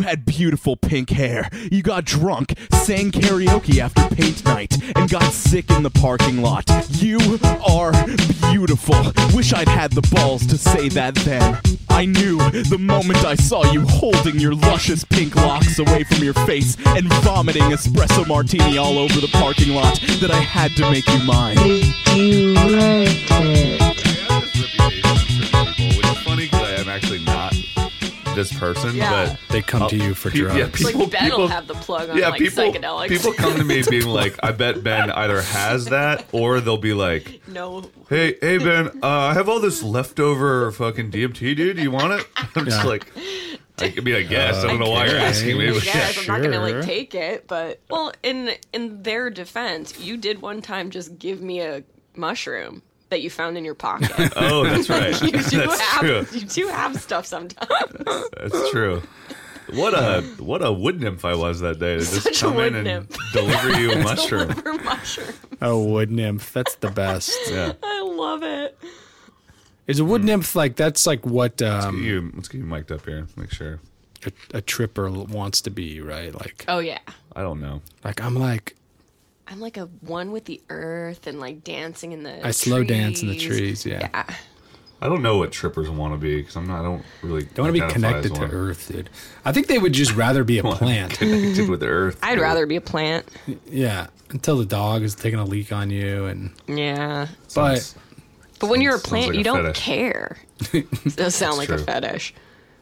had beautiful pink hair. You got drunk, sang karaoke after paint night, and got sick in the parking lot. You are beautiful. Wish I'd had the balls to say that then. I knew the moment I saw you holding your luscious pink locks away from your face and vomiting espresso martini all over the parking lot that I had to make you mine. Did you write it? Which is funny because I am actually not this person, but They come to you for drugs. Yeah, It's like Ben will have the plug on psychedelics. people come to me being like, I bet Ben either has that or they'll be like, no. hey Ben, I have all this leftover fucking DMT, dude. Do you want it? I'm just like, I guess. I don't know why you're asking me. I But guess I'm not gonna sure. take it, but well, in their defense, you did one time just give me a mushroom that you found in your pocket. Oh, that's right. That's true. You do have stuff sometimes. That's true. What a wood nymph I was that day to just Such a come in wood and nymph. deliver you a mushroom. Deliver mushroom. A wood nymph. That's the best. Yeah. I love it. Is a wood nymph like, that's like what Let's get you mic'd up here. Make sure. a tripper wants to be, right? Like, Oh yeah. I don't know. I'm like a one with the earth and like dancing in the I slow dance in the trees. Yeah. I don't know what trippers want to be because I don't really. Don't want to be identify connected as to one. Earth, dude. I think they would just rather be a plant. Connected with the earth. I'd rather be a plant. Yeah. Until the dog is taking a leak on you, and Yeah. Sounds- But when you're a sounds plant, like you a don't fetish. care. It does sound like a true. fetish.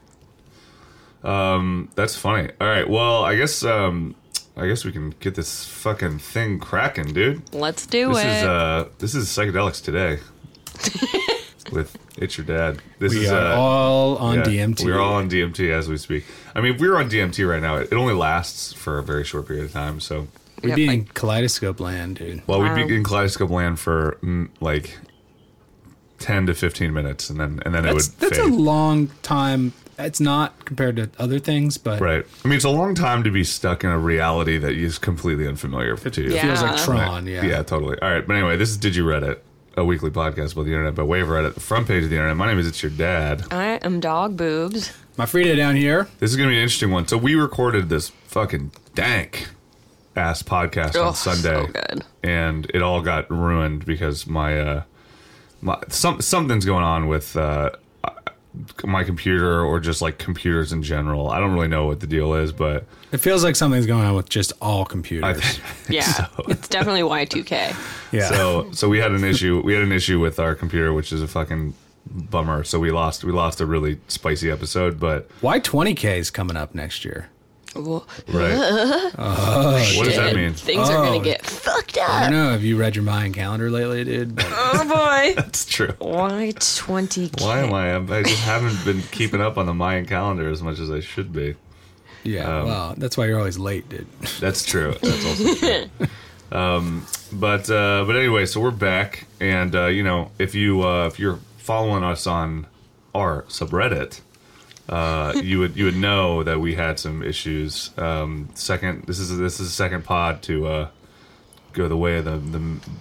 That's funny. All right. Well, I guess we can get this fucking thing cracking, dude. Let's do This it. this is psychedelics today with It's Your Dad. This we is are all on yeah, DMT. We're all on DMT as we speak. I mean, if we were on DMT right now, it only lasts for a very short period of time. So, We'd Yep, be like- in kaleidoscope land, dude. well, Wow. we'd be in Kaleidoscope Land for like 10 to 15 minutes, and then it That's would a fade. long time. It's not compared to other things, but Right. I mean, it's a long time to be stuck in a reality that is completely unfamiliar to you. it Yeah. feels like Tron. Yeah. Yeah, totally. All right. But anyway, this is Did You Reddit, a weekly podcast about the internet by way of Reddit, the front page of the internet. My name is It's Your Dad. I am dog boobs. My Frida down here. This is going to be an interesting one. So we recorded this fucking dank ass podcast on Oh, Sunday. so good. And it all got ruined because something's going on with my computer or just like computers in general. I don't really know what the deal is, but It feels like something's going on with just all computers. Yeah, it's definitely Y2K. yeah. So we had an issue. We had an issue with our computer, which is a fucking bummer. So we lost a really spicy episode, but Y20K is coming up next year. Well, right. What does that mean? Things are Oh. gonna get fucked I up. don't know. Have you read your Mayan calendar lately, dude? But Oh boy. That's true. Y20K. Why am I? I just haven't been keeping up on the Mayan calendar as much as I should be. yeah, well, that's why you're always late, dude. That's true. That's also true. But anyway, so we're back, and if you're following us on our subreddit, you would know that we had some issues. This is the second pod to go the way of the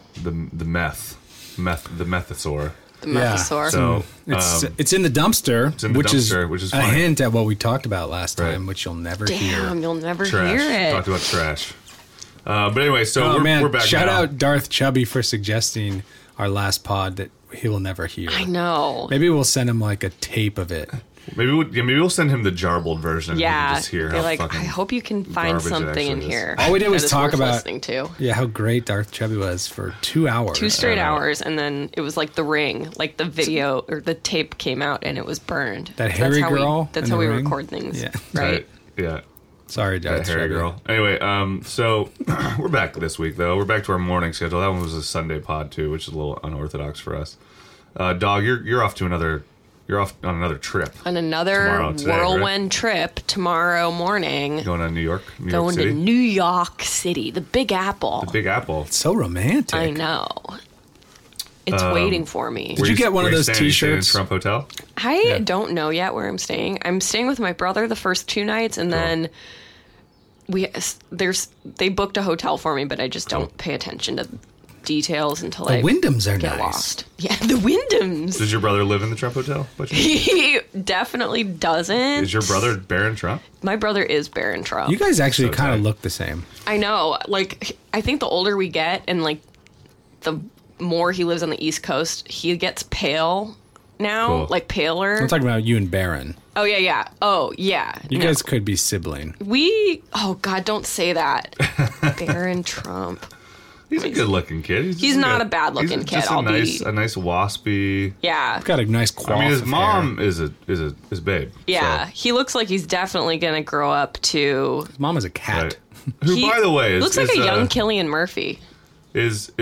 methosaur. The Yeah. Methosaur. So It's in the dumpster, in the which dumpster, is funny. a hint at what we talked about last Right. time, which you'll never hear. Damn, you'll never trash. hear it. Talked about trash. But anyway, so Oh man! we're back Shout now. out Darth Chubby for suggesting our last pod that he will never hear. I know. Maybe we'll send him like a tape of it. Maybe we'll send him the jarbled version. and he can Yeah. just hear They're how like, I fucking hope you can find garbage it something in actually is. here. All we did was that is talk worth about- listening to. Yeah, how great Darth Chubby was for 2 hours. 2 straight hours, and then it was like The Ring, like the video or the tape came out and it was burned. That So hairy that's how girl that's in how The we Ring? record things, Yeah. right? Yeah. Sorry, That Darth hairy Chubby. girl. Anyway, so we're back this week though. We're back to our morning schedule. That one was a Sunday pod too, which is a little unorthodox for us. Dog, you're off on another trip. On another Tomorrow, today, whirlwind trip tomorrow morning, Going to New York going City, to New York City, the Big Apple. Big Apple. So romantic. I know. It's waiting for me. Did you get one of those Staying in T-shirts? Trump Hotel? I don't know yet where I'm staying. I'm staying with my brother the first 2 nights, and then they booked a hotel for me, but I just don't pay attention to details until The I Wyndhams are get nice. lost. Yeah, the Wyndhams. Does your brother live in the Trump Hotel? by chance? He definitely doesn't. Is your brother Barron Trump? My brother is Barron Trump. You guys actually So kind of tight. look the same. I know. Like, I think the older we get and, like, the more he lives on the East Coast, he gets pale now. Cool. Like, paler. I'm talking about you and Baron. Oh, yeah. Oh, yeah. You No. guys could be sibling. Oh, God, don't say that. Barron Trump. He's a good-looking kid. He's not a bad-looking he's kid, Just I'll be- a nice waspy. Yeah. Got a nice quality. I mean, his mom is a babe. Yeah. so, He looks like he's definitely going to grow up to. His mom is a cat. right. Who, He by the way, is looks like is, a young Killian Murphy. is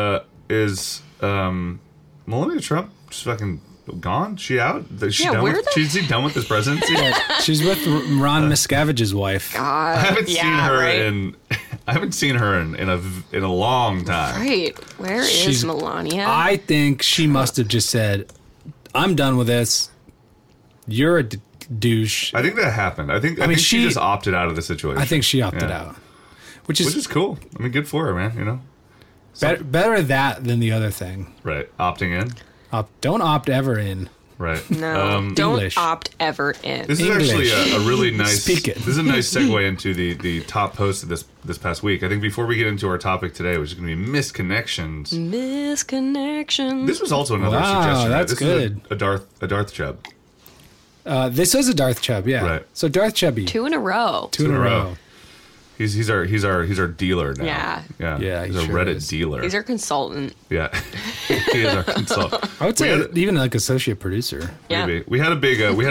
Melania Trump just fucking gone? She out? Is she Yeah, done where with, the is he done with this presidency? She's with Ron Miscavige's wife. God. I haven't seen her right? in. I haven't seen her in a long time. Right. Where is She's- Melania? I think she must have just said, "I'm done with this. You're a douche." I think that happened. I think she she just opted out of the situation. I think she opted Yeah. out, which Which is is cool. I mean, good for her, man. You know, better that than the other thing. right? Opting in, Don't opt ever in. right? no. Don't English. opt ever in. This is English. actually a really nice. Speak it. This is a nice segue into the top post of this past week. I think before we get into our topic today, which is going to be misconnections. Misconnection. This was also another Wow, suggestion. that's this good. Is a Darth Chubb. This is a Darth Chubb, yeah. Right. So Darth Chubby, 2 in a row. two in a row. He's our dealer now. Yeah. Yeah. he He's a sure Reddit is. dealer. He's our consultant. Yeah, he is our consultant. I would say We had- even like associate producer. Yeah. Maybe we had a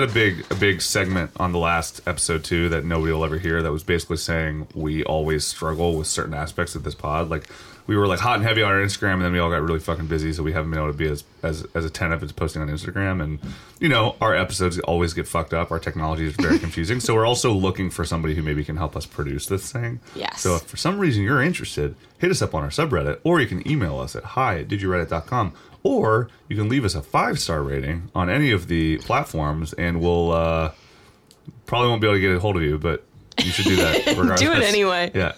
big segment on the last episode too that nobody will ever hear. That was basically saying we always struggle with certain aspects of this pod. Like we were like hot and heavy on our Instagram, and then we all got really fucking busy, so we haven't been able to be as attentive as posting on Instagram. And you know, our episodes always get fucked up. Our technology is very confusing, so we're also looking for somebody who maybe can help us produce this thing. Yes. So if for some reason you're interested, hit us up on our subreddit, or you can email us at hi@didyoureddit.com, or you can leave us a 5-star rating on any of the platforms, and we'll probably won't be able to get a hold of you, but you should do that regardless. Do it anyway. Yeah.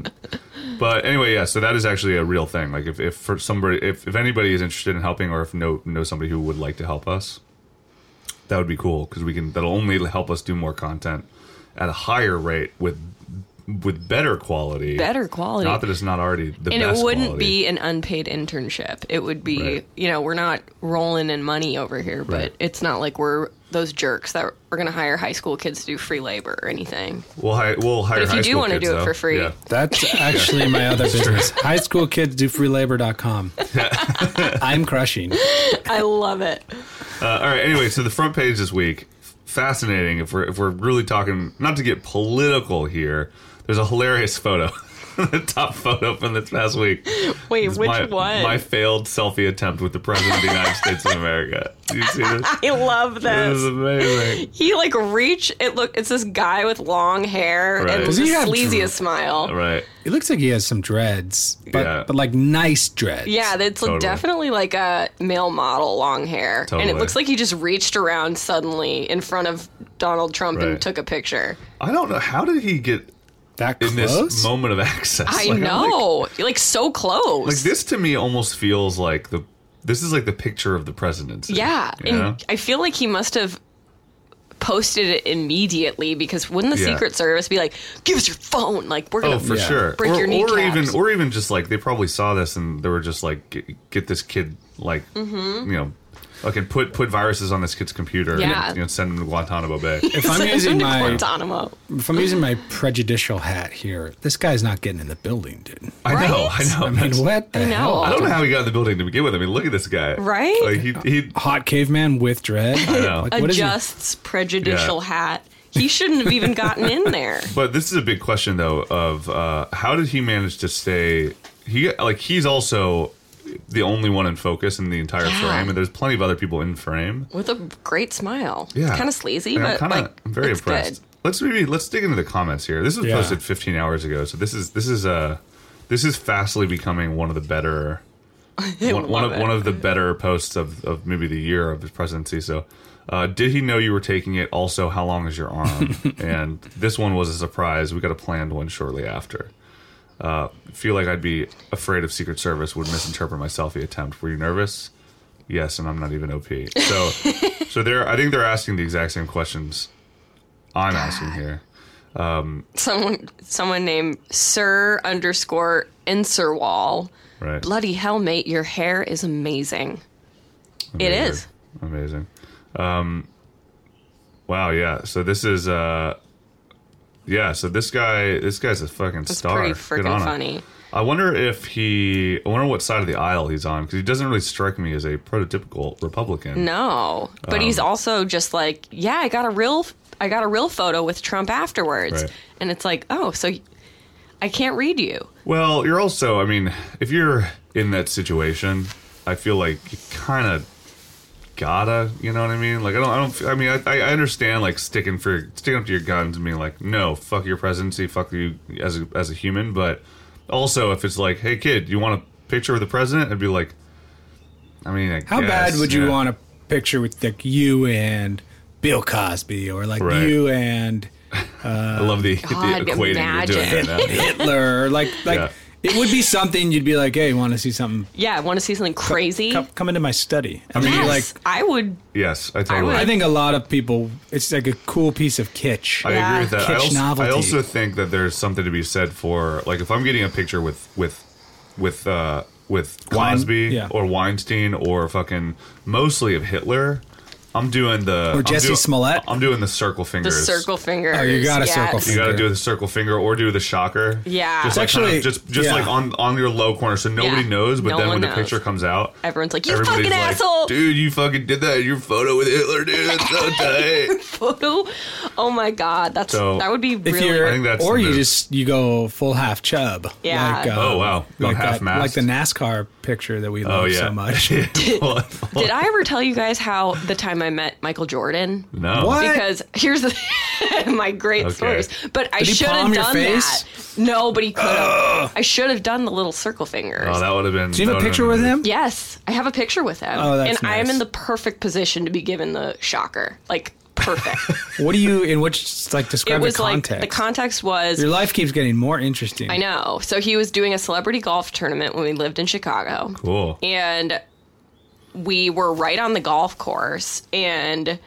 But anyway, yeah. So that is actually a real thing. Like if for somebody, if anybody is interested in helping, or if know somebody who would like to help us, that would be cool because that'll only help us do more content at a higher rate with better quality. Better quality. Not that it's not already the And best it wouldn't quality. be an unpaid internship. It would be, Right. we're not rolling in money over here, but Right. it's not like we're those jerks that we're going to hire high school kids to do free labor or anything. We'll hire But if high you do school want to kids, do it though. for free, Yeah. That's actually my other business. High school kids do freelabor.com. I'm crushing. I love it. All right. Anyway, so the front page this week, fascinating. If we're really talking, not to get political here, there's a hilarious photo. The top photo from this past week. Wait, is which my, one? My failed selfie attempt with the President of the United States of America. Do you see this? I love This is this. amazing. He it's this guy with long hair Right. and Does the he have sleaziest smile. All right. It looks like he has some dreads, but Yeah. but like nice dreads. Yeah, that's Totally. definitely like a male model long hair. And Totally. it looks like he just reached around suddenly in front of Donald Trump Right. and took a picture. I don't know. How did he get that in close. this moment of access? I Like, I'm know. You're like so close. Like this to me almost feels like this is like the picture of the presidency. Yeah. You know? And I feel like he must have posted it immediately because wouldn't the Yeah. Secret Service be like, give us your phone? Like, we're going Oh, to for Yeah. sure. break your kneecaps. or even just like they probably saw this and they were just like, get this kid like, okay, put viruses on this kid's computer. Yeah. And, send him to Guantanamo Bay. If I'm using my Guantanamo. prejudicial hat here, this guy's not getting in the building, dude. I know. I mean, what the I know. hell? I don't know how he got in the building to begin with. I mean, look at this guy. Right? Like he Hot caveman with dread. I know. Like, what is he? Adjusts prejudicial Yeah. hat. He shouldn't have even gotten in there. But this is a big question though of how did he manage to stay he's also the only one in focus in the entire Yeah. frame, and there's plenty of other people in frame. With a great smile. Yeah. Kind of sleazy, And but I'm very it's impressed. good. Let's dig into the comments here. This was Yeah. posted 15 hours ago, so this is fastly becoming one of the better one of the better posts of maybe the year of his presidency. So, did he know you were taking it? Also, how long is your arm? And this one was a surprise. We got a planned one shortly after. Feel like I'd be afraid of Secret Service would misinterpret my selfie attempt. Were you nervous? Yes, and I'm not even OP. So, I think they're asking the exact same questions I'm asking here. Someone named Sir_Inserwall. Right. Bloody hell, mate! Your hair is amazing. It is. Amazing. Wow. Yeah. So this is. So this guy's a fucking It's star. pretty Good on freaking him. funny. I wonder what side of the aisle he's on, because he doesn't really strike me as a prototypical Republican. No, but he's also just like, yeah, I got a real photo with Trump afterwards, Right. and it's like, oh, so I can't read you. Well, you're also, I mean, if you're in that situation, I feel like you kind of gotta, you know what I mean? Like, I understand, like, sticking up to your guns and being like, no, fuck your presidency, fuck you as a human, but also if it's like, hey kid, you want a picture with the president? I'd be like, I mean, How bad would you want a picture with like you and Bill Cosby, or like Right. you and I love the God, equating imagine. you're doing right now. Hitler, or like Yeah. it would be something you'd be like, hey, want to see something? Yeah, I want to see something crazy. Come into my study. And then Yes, you're like, I would. Yes, I totally. I think a lot of people, it's like a cool piece of kitsch. I agree with that. Kitsch I novelty. also think that there's something to be said for, like, if I'm getting a picture with Cosby yeah. or Weinstein or fucking mostly of Hitler, I'm doing the Or Jesse Smollett? I'm doing the circle The fingers. circle finger. Oh, you got a circle You finger. got to do the circle finger or do the shocker. Yeah. just like Actually, just yeah. like on your low corner, so nobody Yeah. knows. But No then one when the knows. picture comes out, Everyone's like, you everybody's fucking like, asshole. dude, you fucking did that in your photo with Hitler, dude. It's so tight. Photo. Oh my god, that would be If really. you're, I think that's or the you move. you go full half chub. Yeah. Like, Oh, wow. Going like half that, mast. like the NASCAR picture that we love Oh yeah, so much. Did I ever tell you guys how the time I met Michael Jordan? No. What? Because here's my great Okay. stories. But I Did he should have palm your done face? that. No, but he could have. I should have done the little circle fingers. Oh, that would have been. Do you have that a would've picture been with good. him? Yes, I have a picture with him. Oh, that's and I am nice. in the perfect position to be given the shocker. Like, perfect. What do you, in which, like, It describe was the like, context? the context was, Your life keeps getting more interesting. I know. So he was doing a celebrity golf tournament when we lived in Chicago. Cool. And we were right on the golf course, and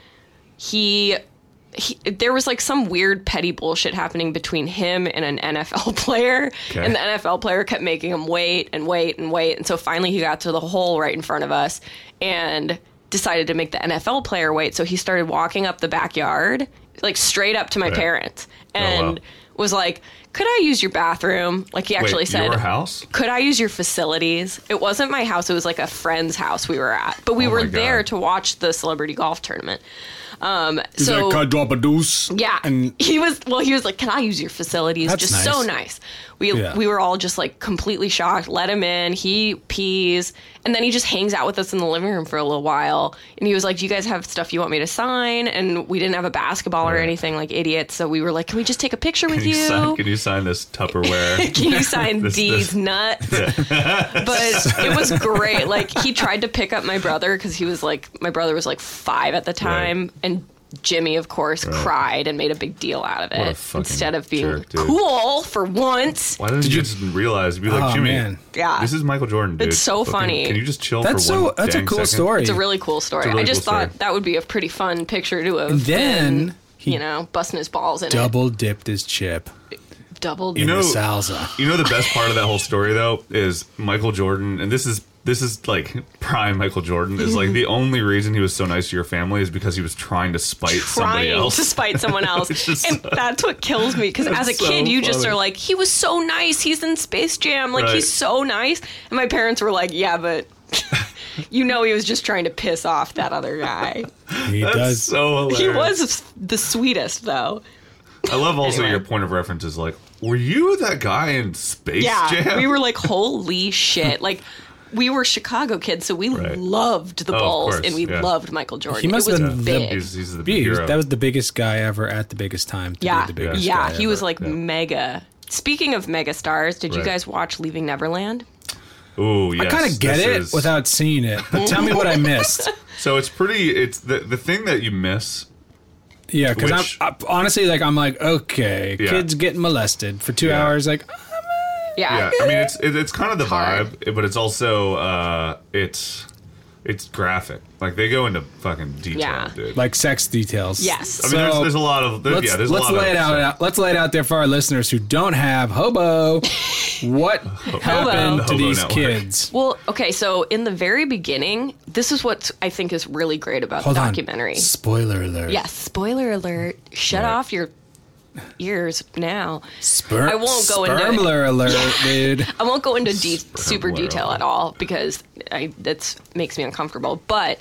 he there was like some weird petty bullshit happening between him and an NFL player. Okay. And the NFL player kept making him wait and wait and wait. And so finally he got to the hole right in front of us and decided to make the NFL player wait. So he started walking up the backyard, like straight up to my Right. parents, Oh, and wow. was like, could I use your bathroom? Like, he actually Wait, said, your house? could I use your facilities? It wasn't my house. It was like a friend's house we were at. But we Oh were my there God. to watch the celebrity golf tournament. He's So, like, can I drop a deuce? yeah, And he was like, can I use your facilities? That's Just so nice. nice. Yeah. We were all just like completely shocked. Let him in. He pees. And then he just hangs out with us in the living room for a little while. And he was like, do you guys have stuff you want me to sign? And we didn't have a basketball or Right. anything, like idiots. So we were like, can we just take a picture with you? Can you sign this Tupperware? Can you sign This- D's nuts? But it was great. Like, he tried to pick up my brother because he was like, my brother was like 5 at the time, and Jimmy, of course, cried and made a big deal out of What a it fucking instead of being jerk, dude. cool for once. Why didn't you just realize? Be like, Oh, Jimmy, man. Yeah. this is Michael Jordan, dude. It's so funny. Can you just chill that's for one that's a dang cool second? story. It's a really cool story. really I just cool thought story. that would be a pretty fun picture to have And then been, he you know, busting his balls in double dipped his chip it. Double. You know- in the salsa. You know the best part of that whole story though is Michael Jordan, and this is like prime Michael Jordan is like the only reason he was so nice to your family is because he was trying to spite somebody trying else. to spite someone else. It's just And that's what kills me, because as a That's so kid, you just funny. are like, he was so nice. He's in Space Jam. Like, Right. he's so nice. And my parents were like, yeah, but you know he was just trying to piss off that other guy. He That's does. so hilarious. He was the sweetest, though. I love also Anyway. your point of reference is like, were you that guy in Space Yeah. Jam? We were like, holy shit. Like, we were Chicago kids, so we Right. loved the Oh, of Bulls, course, and we yeah. loved Michael Jordan. He must it was have been the- big. He's the big Yeah, hero. that was the biggest guy ever at the biggest time. To Yeah, be the biggest yeah, guy he was ever. like Yeah. mega. Speaking of mega stars, did you Right. guys watch Leaving Neverland? Ooh, yes. I kind of get this it is- without seeing it. But tell me what I missed. So it's pretty. It's the thing that you miss. Yeah, because Which- honestly, like, I'm like, okay, Yeah. kids getting molested for 2 Yeah. hours. Like, Yeah. I mean, it's kind of the Hard. vibe, but it's also it's graphic. Like they go into fucking detail, Yeah. dude. Like sex details. Yes. I mean, there's a lot of there's a Let's lot lay of it out. Let's lay it out there for our listeners who don't have Hobo. What happened to Hobo these Network. kids? Well, okay, so in the very beginning, this is what I think is really great about Hold the on. documentary. Spoiler alert. Yes, spoiler alert. Shut Right. off your ears now. Sperm. I won't go into- Spermler alert, dude. I won't go into super Sperm detail world. at all because that makes me uncomfortable. But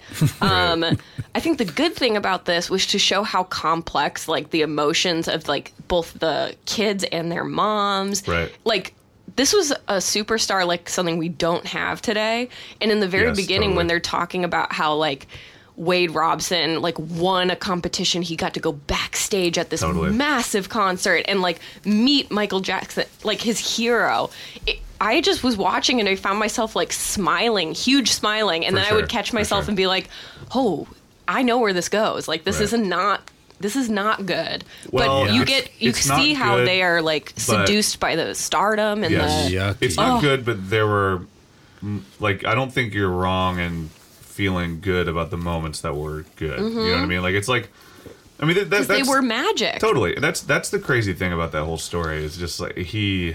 I think the good thing about this was to show how complex, like, the emotions of, like, both the kids and their moms. Right. Like, this was a superstar, like, something we don't have today. And in the very Yes, beginning, when totally. they're talking about how, like, Wade Robson, like, won a competition, he got to go backstage at this Totally. massive concert and, like, meet Michael Jackson, like, his hero. I just was watching and I found myself, like, smiling, huge smiling, and For then I would sure, catch for myself sure. and be like, oh, I know where this goes. Like, this Right. this is not good. Well, But yeah. you It's see not how good, they are, like, seduced by the stardom and Yes. the Yucky. It's not Oh. good, but there were like I don't think you're wrong in feeling good about the moments that were good. You know what I mean? Like it's like I mean that's they were magic. totally. That's the crazy thing about that whole story is just like he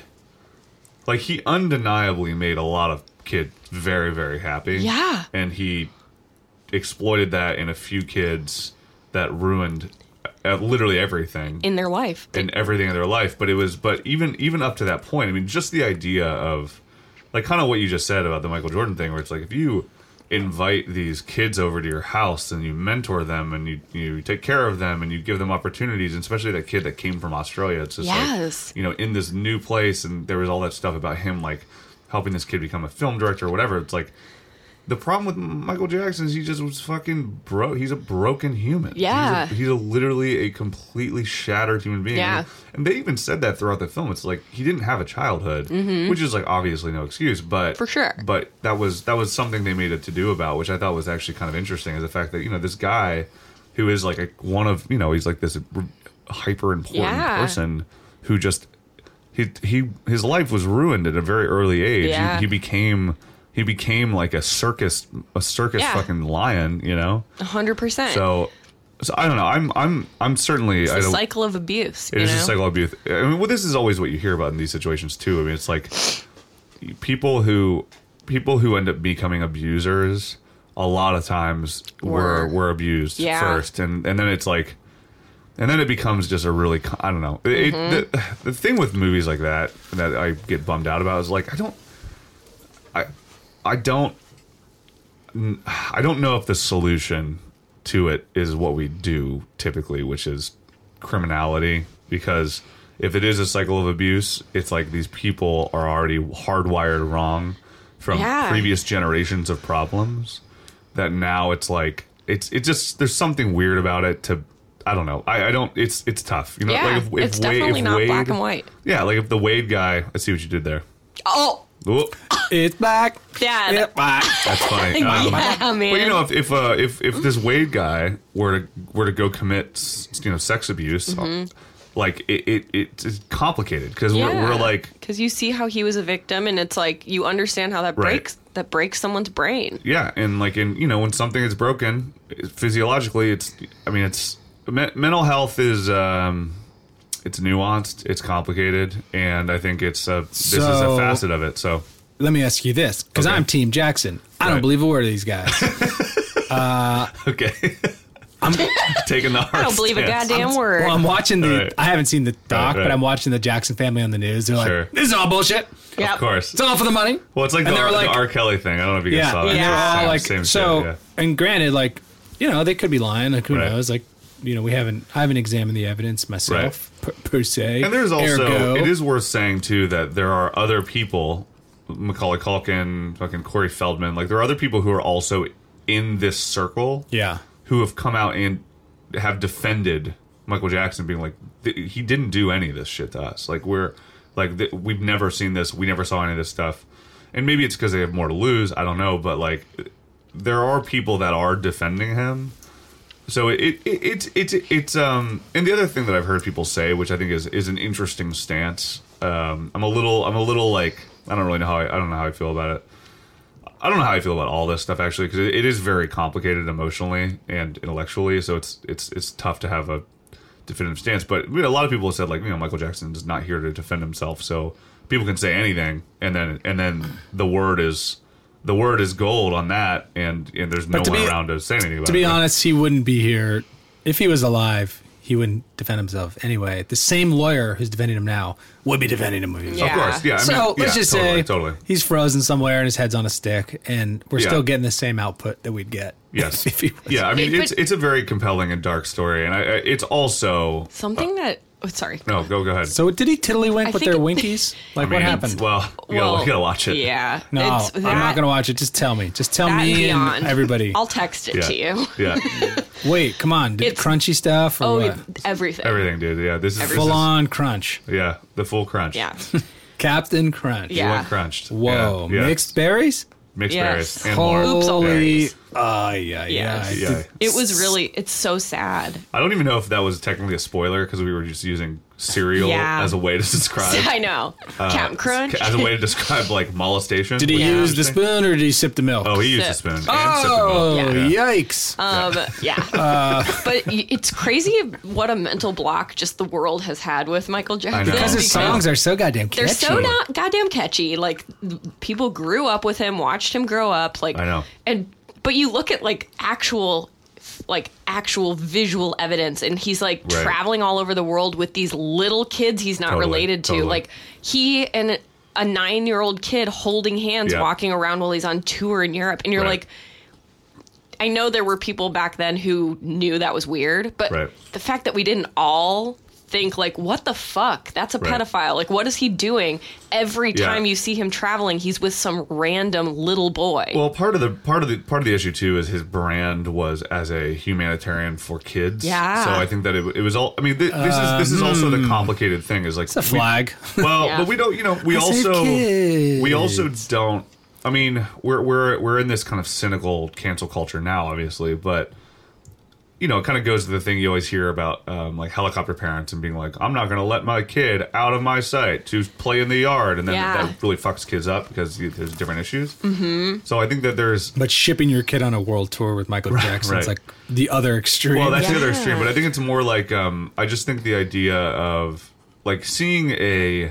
undeniably made a lot of kids very, very happy. Yeah. And he exploited that in a few kids that ruined literally everything In their life. in everything in their life. But even up to that point, I mean, just the idea of like kind of what you just said about the Michael Jordan thing, where it's like if you invite these kids over to your house and you mentor them and you take care of them and you give them opportunities, and especially that kid that came from Australia, it's just Yes. like, you know, in this new place, and there was all that stuff about him like helping this kid become a film director or whatever. It's like the problem with Michael Jackson is he just was fucking broke. He's a broken human. Yeah. He's literally a completely shattered human being. Yeah. And they even said that throughout the film. It's like he didn't have a childhood, which is like obviously no excuse, but Mm-hmm. For sure. But that was something they made it to do about, which I thought was actually kind of interesting, is the fact that, you know, this guy who is like one of, you know, he's like this hyper important Yeah. person who just his life was ruined at a very early age. Yeah. He became like a circus Yeah. fucking lion, you know. 100%. So I don't know. I'm certainly it's I a don't. cycle of abuse. It you is know? a cycle of abuse. I mean, well, this is always what you hear about in these situations too. I mean, it's like people who end up becoming abusers a lot of times were abused Yeah. first, and then it's like, and then it becomes just a really I don't know. The thing with movies like that I get bummed out about is like I don't know if the solution to it is what we do typically, which is criminality, because if it is a cycle of abuse, it's like these people are already hardwired wrong from Yeah. previous generations of problems, that now it's like it just there's something weird about it. I don't know. I don't. It's tough. You know, Yeah, like if it's definitely not black and white. Yeah, like if the Wade guy. I see what you did there. Oh, Whoop. It's back. Dad. It's back. That's funny. Yeah, man. But you know, if this Wade guy were to go commit sex abuse, like it's complicated because we're like, because you see how he was a victim, and it's like you understand how that Right. breaks someone's brain. yeah, and like when something is broken physiologically, it's mental health is it's nuanced, it's complicated, and I think this is a So- facet of it. So Let me ask you this, because Okay. I'm Team Jackson. I don't Right. believe a word of these guys. okay, I'm, taking the hard I don't believe a stance. goddamn word. well, I'm watching the. Right. I haven't seen the doc, Right. but I'm watching the Jackson family on the news. They're Sure. like, "This is all bullshit. Yep. Of course. It's all for the money." Well, it's like And the, they were like- the R. Kelly thing. I don't know if you guys Yeah, saw that. and they're all Yeah. like, Same so. shit, yeah. And granted, like, they could be lying. Like, who Right. knows? Like, I haven't examined the evidence myself per se. And there's also, Ergo- it is worth saying too that there are other people, Macaulay Culkin, fucking Corey Feldman, like there are other people who are also in this circle, yeah. who have come out and have defended Michael Jackson, being like, he didn't do any of this shit to us. Like we've never seen this, we never saw any of this stuff. And maybe it's because they have more to lose, I don't know, but like there are people that are defending him. So it's and the other thing that I've heard people say, which I think is an interesting stance. I'm a little like I don't know how I feel about it. I don't know how I feel about all this stuff actually, because it is very complicated emotionally and intellectually. So it's tough to have a definitive stance. But a lot of people have said like Michael Jackson is not here to defend himself, so people can say anything, and then the word is gold on that, and there's no one around to say anything about it. To be honest, he wouldn't be here if he was alive. He wouldn't defend himself anyway. The same lawyer who's defending him now would be defending him. Of course, yeah. So let's just say totally. He's frozen somewhere and his head's on a stick, and we're still getting the same output that we'd get. Yes. if he was. Yeah, I mean, it's a very compelling and dark story, and it's also something that. Oh, sorry. No, go ahead. So did he tiddlywink with their winkies? Like, what happened? Well, you gotta watch it. Yeah. No, I'm not gonna watch it. Just tell me. Just tell me and everybody. I'll text it to you. Yeah. Wait, come on. Did crunchy stuff? Or what? Everything. Everything, dude. Yeah, this is full on crunch. Yeah, the full crunch. Yeah. Captain Crunch. Yeah. You want crunched. Whoa. Yeah. Mixed berries? Mixed Yes. berries and more. Holy. Yes. Yeah. It was really. It's so sad. I don't even know if that was technically a spoiler because we were just using cereal as a way to describe. I know. Captain Crunch. As a way to describe like molestation. Did he use the spoon or did he sip the milk? Oh, he used the spoon. And Oh, sipped the milk. yikes. Yeah. But it's crazy what a mental block just the world has had with Michael Jackson. Because his songs are so goddamn catchy. They're so not goddamn catchy. Like people grew up with him, watched him grow up. Like I know. But you look at like actual visual evidence, and he's like traveling all over the world with these little kids he's not related to. Like he and a 9-year-old kid holding hands walking around while he's on tour in Europe, and you're like, I know there were people back then who knew that was weird, but the fact that we didn't all think like, what the fuck? That's a pedophile. Like, what is he doing? Every time you see him traveling, he's with some random little boy. Well, part of the issue too is his brand was as a humanitarian for kids. Yeah. So I think that it was all. I mean, this is also the complicated thing. Is like it's a flag. But we don't. We also don't. I mean, we're in this kind of cynical cancel culture now, obviously, but. It kind of goes to the thing you always hear about, like helicopter parents and being like, I'm not going to let my kid out of my sight to play in the yard. And then that really fucks kids up because there's different issues. Mm-hmm. So I think that there's... But shipping your kid on a world tour with Michael Jackson is like the other extreme. Well, that's the other extreme. But I think it's more like, I just think the idea of like seeing a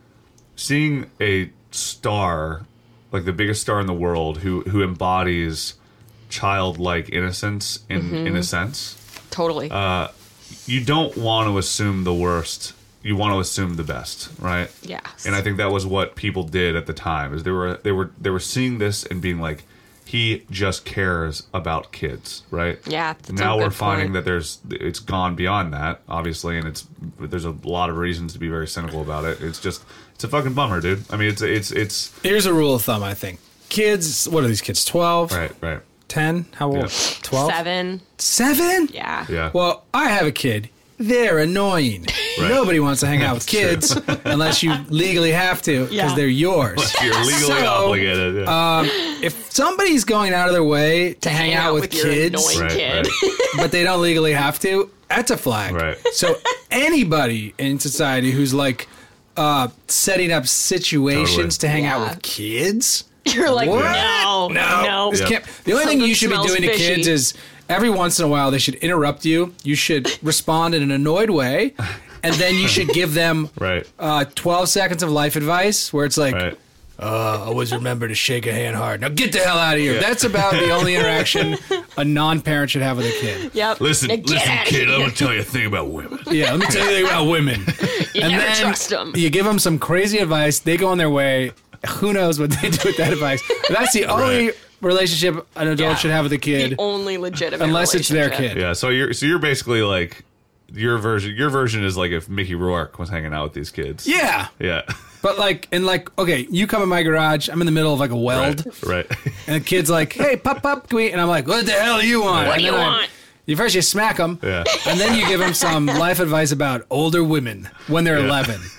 star, like the biggest star in the world who embodies... childlike innocence in a sense. Totally. You don't want to assume the worst. You want to assume the best, right? Yes. And I think that was what people did at the time. Is they were seeing this and being like, he just cares about kids, right? Yeah. Now we're finding that it's gone beyond that, obviously, and there's a lot of reasons to be very cynical about it. It's a fucking bummer, dude. I mean, it's. Here's a rule of thumb. I think kids. What are these kids? 12. Right. 10? How old? 12? 7. 7? Yeah. Yeah. Well, I have a kid. They're annoying. Nobody wants to hang out with kids unless you legally have to because they're yours. You're legally obligated. Yeah. If somebody's going out of their way to hang out with kids, your annoying kid. but they don't legally have to, that's a flag. Right. So anybody in society who's like setting up situations to hang out with kids... You're like, what? No. Yeah. The only thing you should be Something doing smells to kids fishy. is every once in a while they should interrupt you. You should respond in an annoyed way, and then you should give them 12 seconds of life advice where it's like, always remember to shake a hand hard. Now get the hell out of here. Yeah. That's about the only interaction a non-parent should have with a kid. Yep. Listen, kid, I'm going to tell you a thing about women. Yeah, let me tell you a thing about women. You and never then trust them. You give them some crazy advice. They go on their way. Who knows what they do with that advice? But that's the only relationship an adult should have with a kid. The only legitimate unless it's their kid. Yeah, so you're basically like your version is like if Mickey Rourke was hanging out with these kids. Yeah. Yeah. But okay, you come in my garage, I'm in the middle of like a weld. Right. And the kid's like, hey, pop, can we? And I'm like, what the hell do you want? What do you want? First you smack them, Yeah. and then you give them some life advice about older women when they're 11.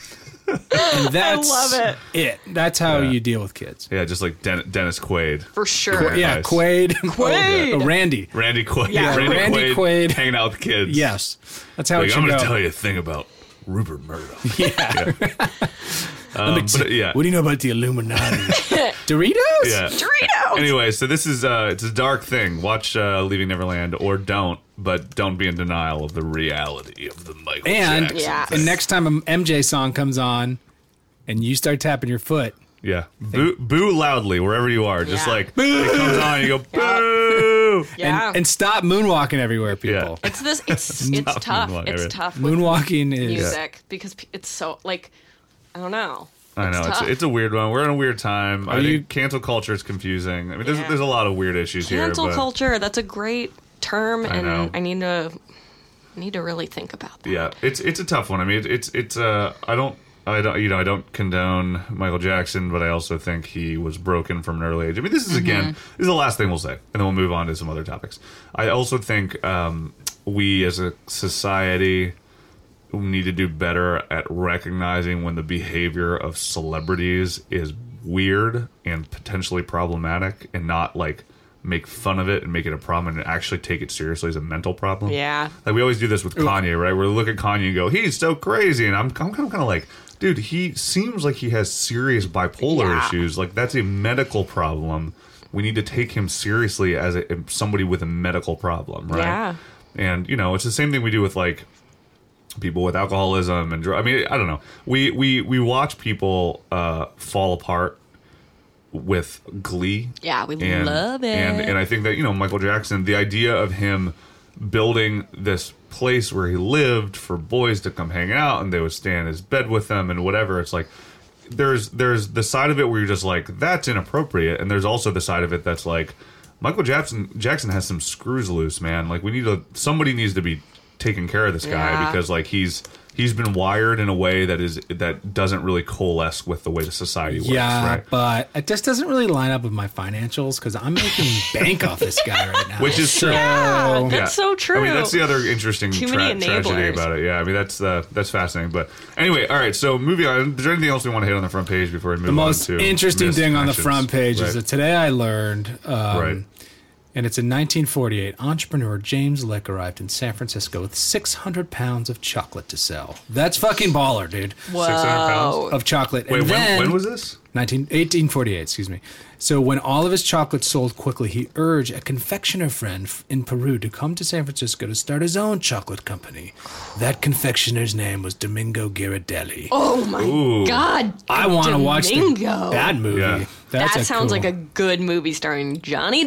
And that's love it. That's how you deal with kids. Yeah, just like Dennis Quaid. For sure. Yeah, Nice. Quaid. Quaid. Randy. Randy Quaid. Yeah, Randy Quaid. hanging out with kids. Yes. That's how Like, it should I'm going go. to tell you a thing about Rupert Murdoch. Yeah. But yeah. What do you know about the Illuminati? Doritos? Yeah. Doritos. Anyway, so this is it's a dark thing. Watch Leaving Neverland or don't, but don't be in denial of the reality of the Michael And, Jackson. Yeah. thing. and next time an MJ song comes on and you start tapping your foot, Yeah. Boo loudly wherever you are. Just Yeah. like it comes on, you go boo. Yeah. and stop moonwalking everywhere, people. it's it's Not tough. moonwalk, It's right? tough with Moonwalking is music because it's so like I don't know. I know tough. it's a weird one. We're in a weird time. I you- think cancel culture is confusing. I mean, Yeah. there's a lot of weird issues Cancel here. But culture. That's a great term, I know. and I need to really think about that. yeah, it's a tough one. I mean, it's I don't condone Michael Jackson, but I also think he was broken from an early age. I mean, this is this is the last thing we'll say, and then we'll move on to some other topics. I also think we as a society need to do better at recognizing when the behavior of celebrities is weird and potentially problematic, and not like make fun of it and make it a problem, and actually take it seriously as a mental problem. Yeah. Like we always do this with Kanye, right? We look at Kanye and go, "He's so crazy," and I'm kind of like, dude, he seems like he has serious bipolar Yeah. issues. Like that's a medical problem. We need to take him seriously as somebody with a medical problem, right? Yeah. And it's the same thing we do with like people with alcoholism and I mean, I don't know. We watch people fall apart with glee. Yeah, we And, love it. and I think that Michael Jackson, the idea of him building this place where he lived for boys to come hang out and they would stay in his bed with them and whatever, it's like there's the side of it where you're just like that's inappropriate, and there's also the side of it that's like Michael Jackson has some screws loose, man. Like somebody needs to be taking care of this guy Yeah. because like he's been wired in a way that doesn't really coalesce with the way the society works, Yeah, right? but it just doesn't really line up with my financials because I'm making bank off this guy right now. Which is true. yeah, that's so true. I mean, that's the other interesting Too many tragedy enablers. about it. Yeah, I mean, that's fascinating. But anyway, all right, so moving on. Is there anything else we want to hit on the front page before we move The most on to interesting missed thing on the actions? front page Right. is that today I learned, Right. and it's in 1948, entrepreneur James Lick arrived in San Francisco with 600 pounds of chocolate to sell. That's fucking baller, dude. 600 pounds? Of chocolate. Wait, and then, when was this? 1848, excuse me. So when all of his chocolate sold quickly, he urged a confectioner friend in Peru to come to San Francisco to start his own chocolate company. That confectioner's name was Domingo Ghirardelli. oh my Ooh. god! I want to watch Domingo. that movie. Yeah. That's That sounds cool. like a good movie starring Johnny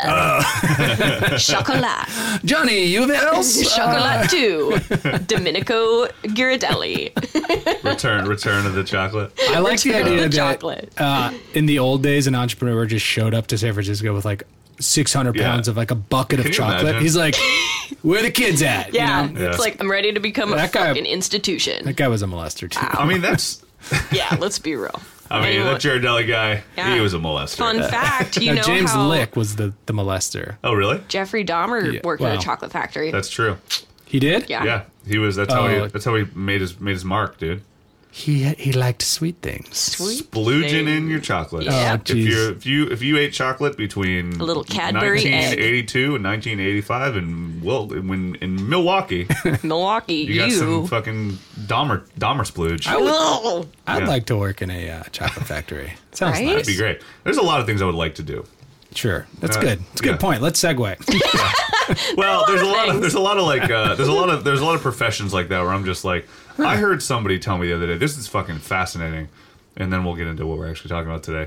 Depp. Chocolat. Johnny, you else? Chocolat 2. Domenico Ghirardelli. Return of the chocolate. I like the Return of idea the that chocolate. in the old days, an entrepreneur just showed up to San Francisco with like 600 Yeah. pounds of like a bucket of Can you chocolate. imagine? He's like, "Where the kids at?" Yeah, You know? Yeah. it's like I'm ready to become a That guy- fucking institution. That guy was a molester too. I mean, that's. Yeah, let's be real. I mean, Anyway, that Ghirardelli guy, Yeah. he was a molester. fun fact, you Now, know James how Lick was the molester. Oh, really? Jeffrey Dahmer Yeah, worked at wow. a chocolate factory. That's true. He did. yeah. Yeah, he was. That's how he made his mark, dude. He liked sweet things. Sweet Splooging thing. in your chocolate. Yeah. Oh, jeez. If you ate chocolate between A little Cadbury egg. 1982 and 1985, and when in Milwaukee, Milwaukee, you got some fucking Dahmer splooge. Ugh. I'd Yeah. like to work in a chocolate factory. Sounds Right? nice. That'd be great. There's a lot of things I would like to do. Sure, that's good. It's a good yeah. point. Let's segue. Well, there's a lot of things. professions like that where I'm just like, I heard somebody tell me the other day, this is fucking fascinating, and then we'll get into what we're actually talking about today.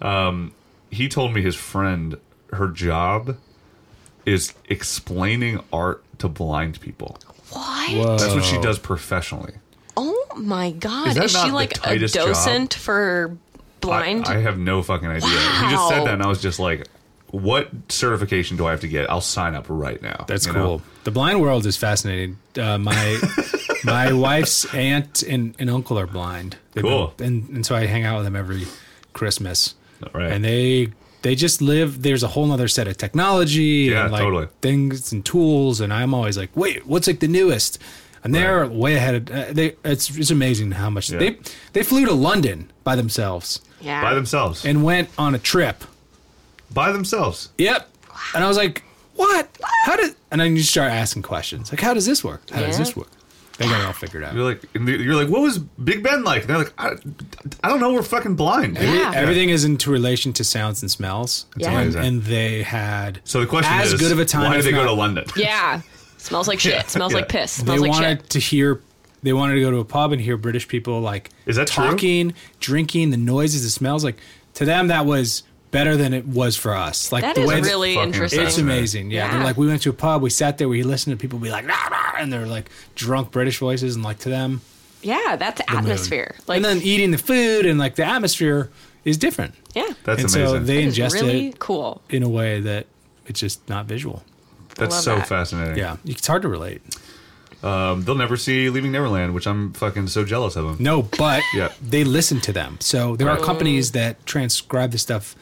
He told me his friend, her job is explaining art to blind people. What? Whoa. That's what she does professionally. Oh my god! Is that Is not she the like a tightest docent for blind? I have no fucking idea. He just Wow. said that, and I was just like, what certification do I have to get? I'll sign up right now. That's you cool. know? The blind world is fascinating. My wife's aunt and uncle are blind. Cool. And so I hang out with them every Christmas. Right. And they just live. There's a whole other set of technology Yeah, and like totally. things and tools. And I'm always like, wait, what's like the newest? and they're way ahead of. It's amazing how much they flew to London by themselves. Yeah. By themselves. And went on a trip. By themselves. Yep. And I was like, what? How did? And then you start asking questions like, how does this work? How does this work? They got it all figured out. You're like, what was Big Ben like? And they're like, I don't know. We're fucking blind. Yeah. Everything is into relation to sounds and smells. Yeah. amazing. And they had So the question as is, good of a time. why did if they go not- to London? Yeah. Smells like shit. Smells like piss. Smells They like wanted shit. to hear. They wanted to go to a pub and hear British people like Is that true? talking, drinking, the noises, the smells. Like to them, that was better than it was for us. Like That the is way really fucking interesting. it's amazing. Yeah. Yeah. They're like, we went to a pub, we sat there, we listened to people be like, rah, rah, and they're like drunk British voices, and like to them, Yeah, that's atmosphere. Like, and then eating the food and like the atmosphere is different. yeah, That's and amazing. so they That is ingest really it cool. in a way that it's just not visual. That's love so that. fascinating. Yeah, it's hard to relate. They'll never see Leaving Neverland, which I'm fucking so jealous of them. No, but Yeah. they listen to them. So there are companies that transcribe the stuff,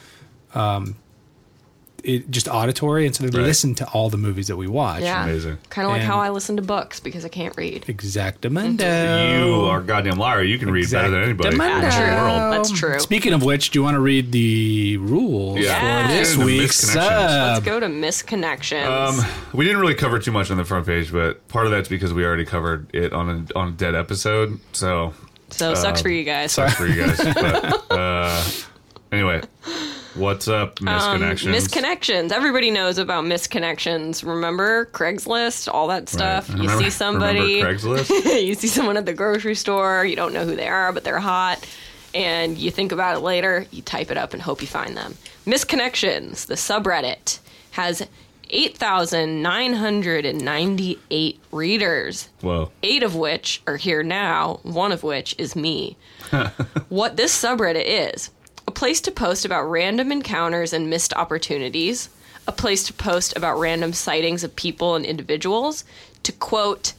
just auditory, and so they Right. listen to all the movies that we watch. Yeah, amazing. kind of like And- how I listen to books because I can't read. Exactamundo. You are a goddamn liar. You can read better than anybody in the Exactamundo. world. That's true. Speaking of which, do you want to read the rules Yeah. for this The week's misconnections. Let's sub? go to misconnections. We didn't really cover too much on the front page, but part of that's because we already covered it on a dead episode. So So sucks for you guys. sucks for you guys. But anyway, what's up, misconnections? Misconnections. Everybody knows about misconnections. Remember Craigslist, all that stuff. Right. You see somebody, Remember Craigslist? you see someone at the grocery store. You don't know who they are, but they're hot, and you think about it later. You type it up and hope you find them. Misconnections. The subreddit has 8,998 readers. Whoa. 8 of which are here now, 1 of which is me. What this subreddit is: a place to post about random encounters and missed opportunities, a place to post about random sightings of people and individuals, to quote,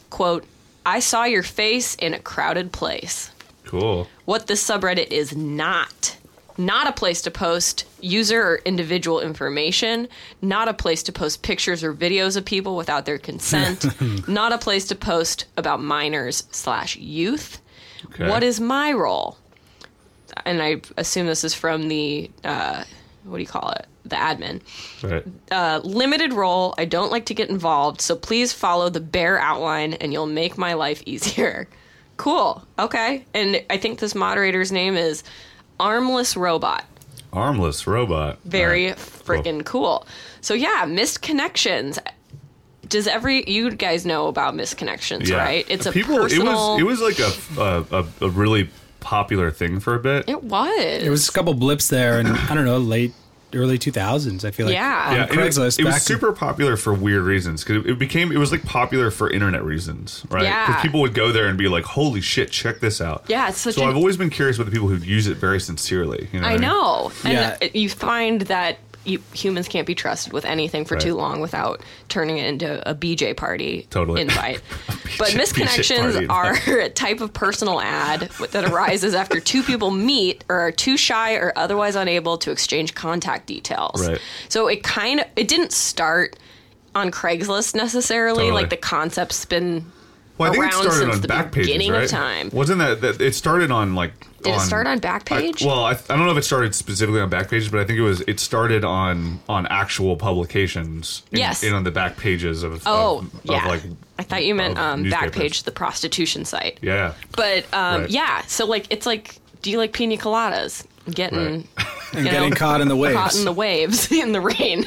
I saw your face in a crowded place. Cool. What this subreddit is not a place to post user or individual information, not a place to post pictures or videos of people without their consent, not a place to post about minors/youth. Okay. What is my role? And I assume this is from the, what do you call it? The admin. Right. Limited role. I don't like to get involved, so please follow the bare outline and you'll make my life easier. Cool. Okay. And I think this moderator's name is Armless Robot. Armless robot. Very All right. freaking cool. So yeah, missed connections. Does you guys know about missed connections, Yeah. right? It's a People. personal. It was like a really popular thing for a bit. It was. There was a couple blips there, and I don't know, early 2000s. I feel like Yeah. on Yeah, Craigslist. it was back super popular for weird reasons because it was like popular for internet reasons, right? Yeah. Because people would go there and be like, "Holy shit, check this out!" Yeah, it's such so an- I've always been curious about the people who use it very sincerely. You know I what know. And Yeah. you find that humans can't be trusted with anything for Right. too long without turning it into a BJ party Totally. invite. But BJ misconnections party are a type of personal ad that arises after two people meet or are too shy or otherwise unable to exchange contact details. Right. So it didn't start on Craigslist necessarily. Totally. Like the concept's been Well, I think it around started since on the Backpages, beginning right? of time. Wasn't that it started on like? Did it start on Backpage? I don't know if it started specifically on Backpages, but I think it started on actual publications. Yes. on the back pages of. Oh, of yeah. like, I thought you meant of newspapers. Backpage, the prostitution site. Yeah. But Right. yeah, so like it's like, do you like pina coladas? Getting and getting caught in the waves. caught in the waves in the rain.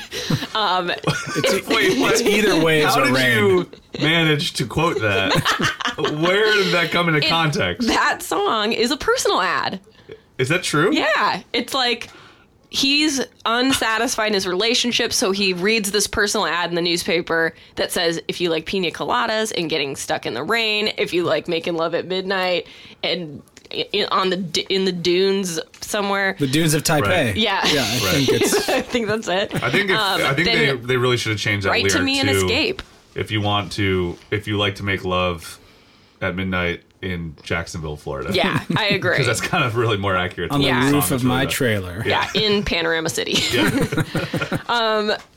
Wait, what? It's either waves How or did rain. you manage to quote that? Where did that come into context? That song is a personal ad. Is that true? Yeah, it's like he's unsatisfied in his relationship, so he reads this personal ad in the newspaper that says, if you like pina coladas and getting stuck in the rain, if you like making love at midnight and in the dunes somewhere. The dunes of Taipei. Right. Yeah. Yeah, I think it's. I think that's it. I think then they really should have changed that Write lyric to me and to, escape. If you like to make love at midnight in Jacksonville, Florida. Yeah, I agree. Because that's kind of really more accurate. On the Yeah. roof of my trailer. trailer. Yeah, in Panorama City. Yeah.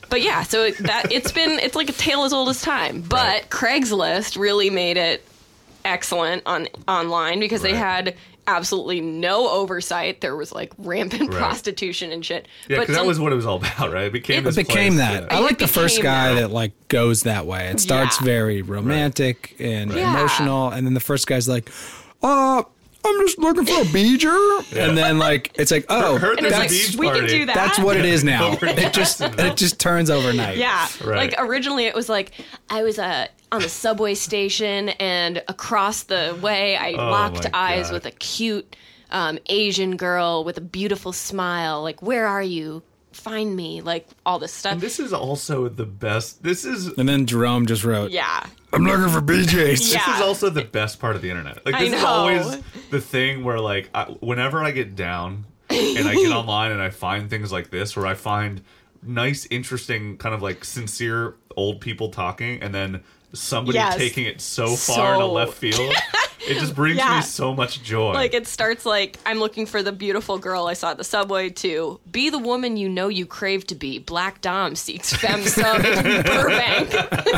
But yeah, so it's like a tale as old as time. But Craigslist really made it excellent online because they had absolutely no oversight. There was like rampant prostitution and shit. Yeah, because that was what it was all about, right? It became that. Yeah. I like the first guy that like goes that way. It starts very romantic and emotional, and then the first guy's like, I'm just looking for a beager. And then like it's like, oh, and it's like, we can do that. That's what it is now. It just turns overnight. Yeah. Like originally it was like I was on the subway station and across the way I locked eyes with a cute Asian girl with a beautiful smile. Like, where are you? Find me. Like all this stuff. And this is also the best. And then Jerome just wrote, yeah, I'm looking for BJs. This is also the best part of the internet. Like this is always the thing where like whenever I get down and I get online and I find things like this where I find nice, interesting, kind of like sincere old people talking and then somebody taking it so far in a left field. It just brings me so much joy. Like it starts like, I'm looking for the beautiful girl I saw at the subway to be the woman you know you crave to be. Black Dom seeks femme sub in Burbank.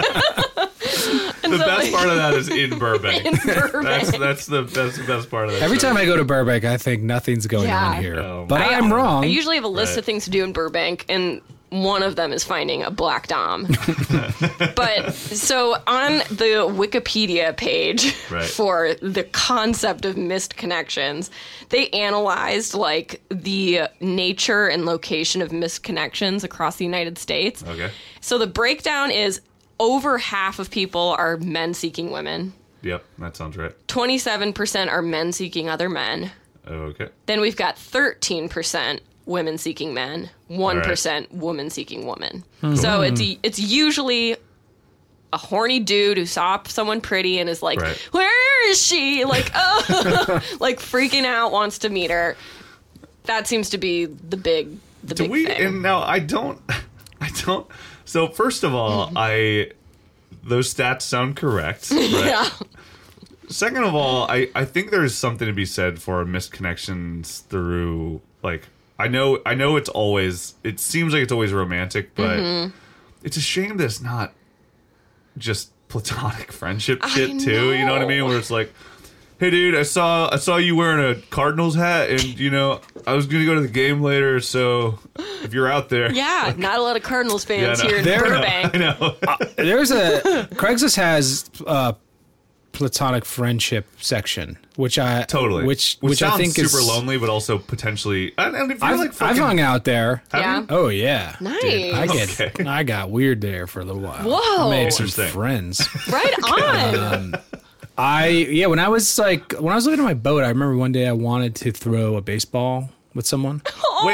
The best part of that is in Burbank. That's the best part of that. Every time I go to Burbank, I think nothing's going on here. But I'm wrong. I usually have a list of things to do in Burbank, and one of them is finding a Black Dom. But so on the Wikipedia page for the concept of missed connections, they analyzed like the nature and location of missed connections across the United States. Okay. So the breakdown is over half of people are men seeking women. Yep, that sounds right. 27% are men seeking other men. Okay. Then we've got 13% women seeking men, 1% woman seeking woman. So it's usually a horny dude who saw someone pretty and is like, where is she? Like, oh, like freaking out, wants to meet her. That seems to be the big thing. And now I don't. So first of all, those stats sound correct. Right? Yeah. Second of all, I think there's something to be said for misconnections through like. I know it seems like it's always romantic, but it's a shame that it's not just platonic friendship shit too. You know what I mean? Where it's like, hey dude, I saw you wearing a Cardinals hat and you know, I was gonna go to the game later, so if you're out there. Yeah, not a lot of Cardinals fans here in Burbank. I know. Craigslist has platonic friendship section, which I which I think super is lonely, but also potentially. And if I've hung out there. Yeah. Oh yeah. Nice. Dude, I got weird there for a little while. Whoa. I made some friends. Right on. When I was living on my boat, I remember one day I wanted to throw a baseball with someone.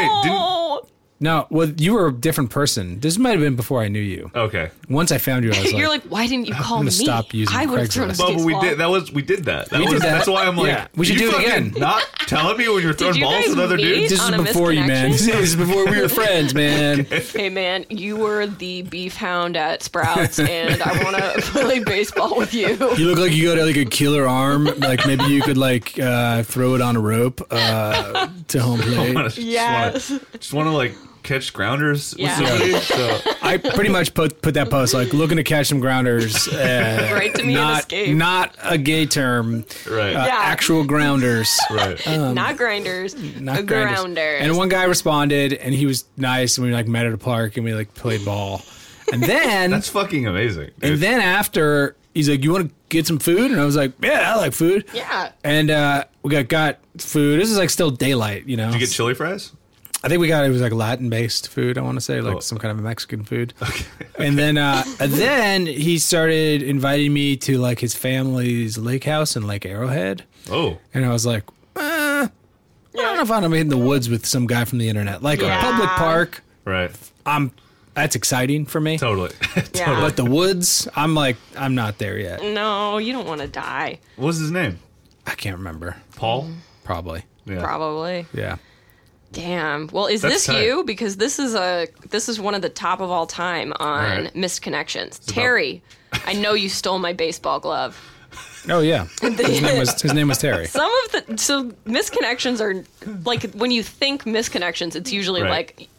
No, well, you were a different person. This might have been before I knew you. Okay. Once I found you, I was You're like, why didn't you call me? Stop using I would have thrown a Craigslist. baseball. But we did that. That's why I'm like, we should do it again. Not telling me when you're throwing balls with other dudes. This is before you, man. This is before we were friends, man. Hey, man, you were the beef hound at Sprouts, and I want to play baseball with you. You look like you got like a killer arm. Like maybe you could like throw it on a rope to home plate. Just want to like catch grounders with somebody. So I pretty much put that post like looking to catch some grounders. Right to me in Escape. Not a gay term. Right. Actual grounders. Right. Not grinders. Not grounders. And one guy responded, and he was nice, and we like met at a park, and we like played ball. And then that's fucking amazing. Dude. And then after, he's like, "You want to get some food?" And I was like, "Yeah, I like food." Yeah. And we got food. This is like still daylight, you know. Did you get chili fries? I think it was like Latin-based food, I want to say, like some kind of Mexican food. Okay. And then he started inviting me to like his family's lake house in Lake Arrowhead. Oh. And I was like, I don't know if I'm in the woods with some guy from the internet. Like a public park. Right. That's exciting for me. Totally. Yeah. But the woods, I'm not there yet. No, you don't want to die. What was his name? I can't remember. Paul? Probably. Yeah. Probably. Yeah. Damn. Well, is this tight. You? Because this is one of the top of all time on missed connections. Terry, I know you stole my baseball glove. Oh yeah. His name was Terry. So misconnections are like when you think misconnections, it's usually like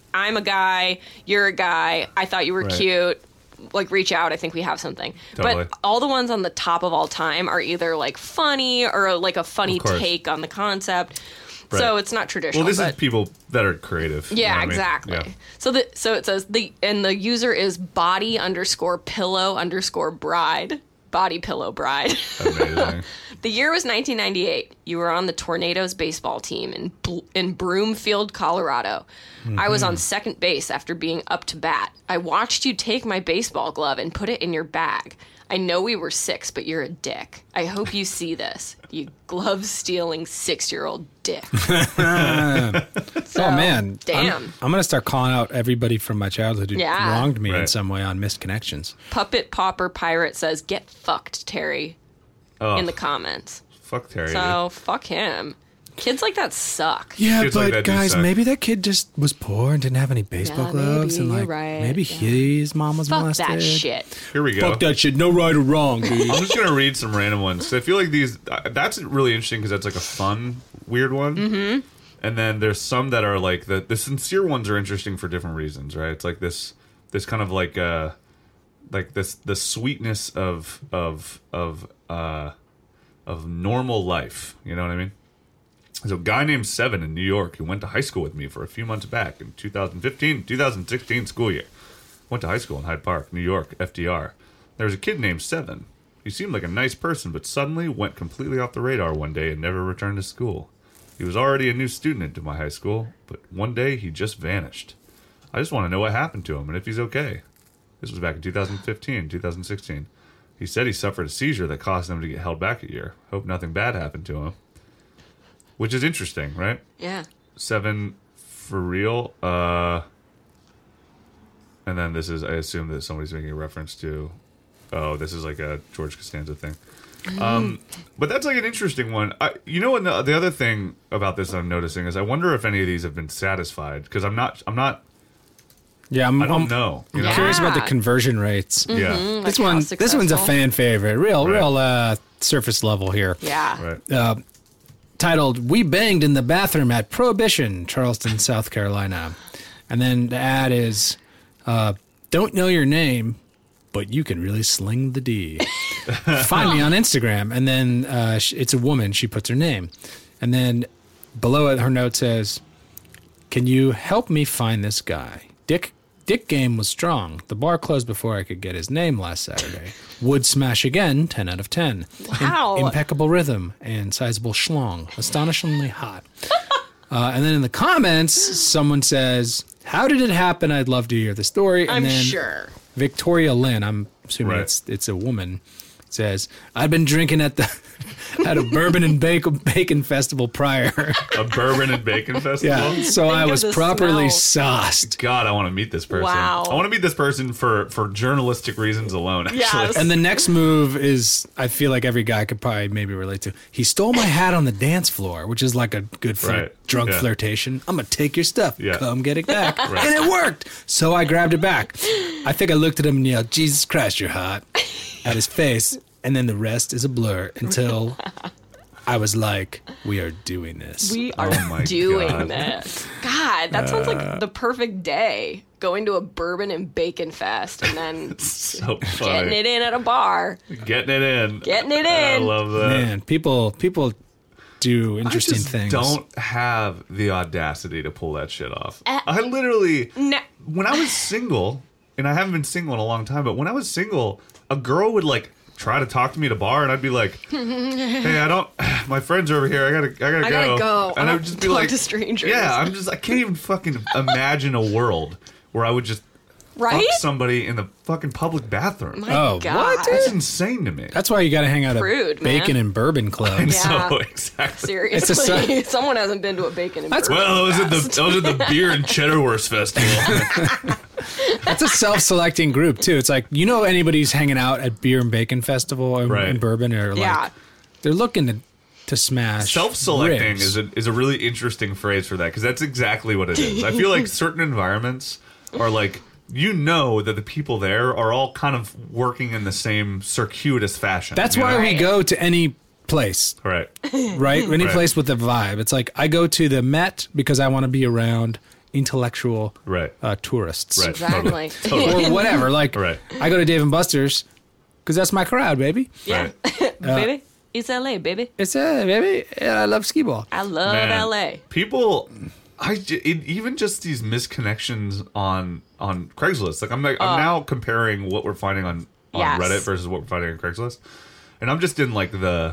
I'm a guy, you're a guy, I thought you were Right. cute. Like, reach out. I think we have something. Totally. But all the ones on the top of all time are either like funny or like a funny Of course. take on the concept. Right. So it's not traditional. Well, this but is people that are creative. you know yeah, what I mean? exactly. Yeah. So it says the user is body_pillow_bride. Body pillow bride. Amazing. The year was 1998. You were on the Tornadoes baseball team in Broomfield, Colorado. I was on second base after being up to bat. I watched you take my baseball glove and put it in your bag. I know we were 6, but you're a dick. I hope you see this. You glove-stealing 6-year-old dick. Oh man, Damn. I'm gonna start calling out everybody from my childhood who Yeah. wronged me in Right. some way on missed connections. Puppet Popper Pirate says, get fucked, Terry, Oh, in the comments. fuck Terry. So, fuck him. Kids like that suck. Yeah, Kids like but that do guys, suck. maybe that kid just was poor and didn't have any baseball Yeah, gloves, maybe, and you're like right, maybe yeah. his mom was Fuck molested. that shit. Here we go. Fuck that shit. No right or wrong, dude. I'm just gonna read some random ones. So I feel like these. That's really interesting because that's like a fun, weird one. Mm-hmm. And then there's some that are like the sincere ones are interesting for different reasons, right? It's like this kind of like this the sweetness of normal life. You know what I mean? So a guy named Seven in New York who went to high school with me for a few months back in 2015-2016 school year. Went to high school in Hyde Park, New York, FDR. There was a kid named Seven. He seemed like a nice person, but suddenly went completely off the radar one day and never returned to school. He was already a new student at my high school, but one day he just vanished. I just want to know what happened to him and if he's okay. This was back in 2015, 2016. He said he suffered a seizure that caused him to get held back a year. Hope nothing bad happened to him. Which is interesting, right? Yeah. Seven for real. And then this is, I assume that somebody's making a reference to, this is like a George Costanza thing. But that's like an interesting one. And the other thing about this I'm noticing is I wonder if any of these have been satisfied because I'm not. Yeah, I don't know. You know? I'm curious about the Yeah. conversion rates. Yeah. This Like how one's a successful. fan favorite. Real Right. surface level here. Yeah. Right. Titled "We Banged in the Bathroom at Prohibition, Charleston, South Carolina," and then the ad is, "Don't know your name, but you can really sling the D." Find me on Instagram, and then it's a woman. She puts her name, and then below it, her note says, "Can you help me find this guy? Dick game was strong. The bar closed before I could get his name last Saturday. Would smash again, 10 out of 10. Wow. Impeccable rhythm and sizable schlong. Astonishingly hot." And then in the comments, someone says, "How did it happen? I'd love to hear the story." And I'm then sure. Victoria Lynn, I'm assuming Right. it's a woman, says, "I'd been drinking at a bourbon and bacon festival prior." A bourbon and bacon festival. Yeah, so I of was the properly smell. sauced. God, I want to meet this person. Wow. I want to meet this person for journalistic reasons alone. Actually. Yes. And the next move is, I feel like every guy could probably maybe relate to. He stole my hat on the dance floor, which is like a good Right. drunk Yeah. flirtation. I'm gonna take your stuff. Yeah. Come get it back. Right. And it worked. So I grabbed it back. I think I looked at him and yelled, "Jesus Christ, you're hot," at his face. And then the rest is a blur until I was like, "We are doing this." We are Oh my doing God. this. God, that sounds like the perfect day. Going to a bourbon and bacon fest and then So getting funny. it in at a bar. Getting it in. Getting it I in. love that. Man, people do interesting I just things. don't have the audacity to pull that shit off. I literally, No. when I was single, and I haven't been single in a long time, but when I was single, a girl would like try to talk to me at a bar, and I'd be like, "Hey, my friends are over here. I gotta I gotta go. And I I don't would just be talk like, to strangers. Yeah, I can't even fucking imagine a world where I would just Right? fuck somebody in the fucking public bathroom. My Oh, God. what, dude? That's insane to me. That's why you got to hang out Prude, at Bacon man. and Bourbon clubs. Yeah. So exactly. Seriously. si- Someone hasn't been to a bacon and That's- bourbon Well, I fest. was at the beer and cheddar wurst festival. That's a self-selecting group too. It's like, anybody who's hanging out at Beer and Bacon Festival and, Right. and Bourbon, or like Yeah. they're looking to smash. Self-selecting ribs. is a really interesting phrase for that because that's exactly what it is. I feel like certain environments are like that the people there are all kind of working in the same circuitous fashion. That's you why know? we go to any place, Right. right? Any Right. place with a vibe. It's like I go to the Met because I want to be around intellectual Right. tourists. Right. Exactly. Totally. Or whatever. Like, Right. I go to Dave & Buster's because that's my crowd, baby. Yeah. Right. Baby. It's LA, baby. It's baby. Yeah, I love skee ball. I love Man, LA. People, even just these misconnections on Craigslist. Like I'm now comparing what we're finding on Yes. Reddit versus what we're finding on Craigslist, and I'm just in like the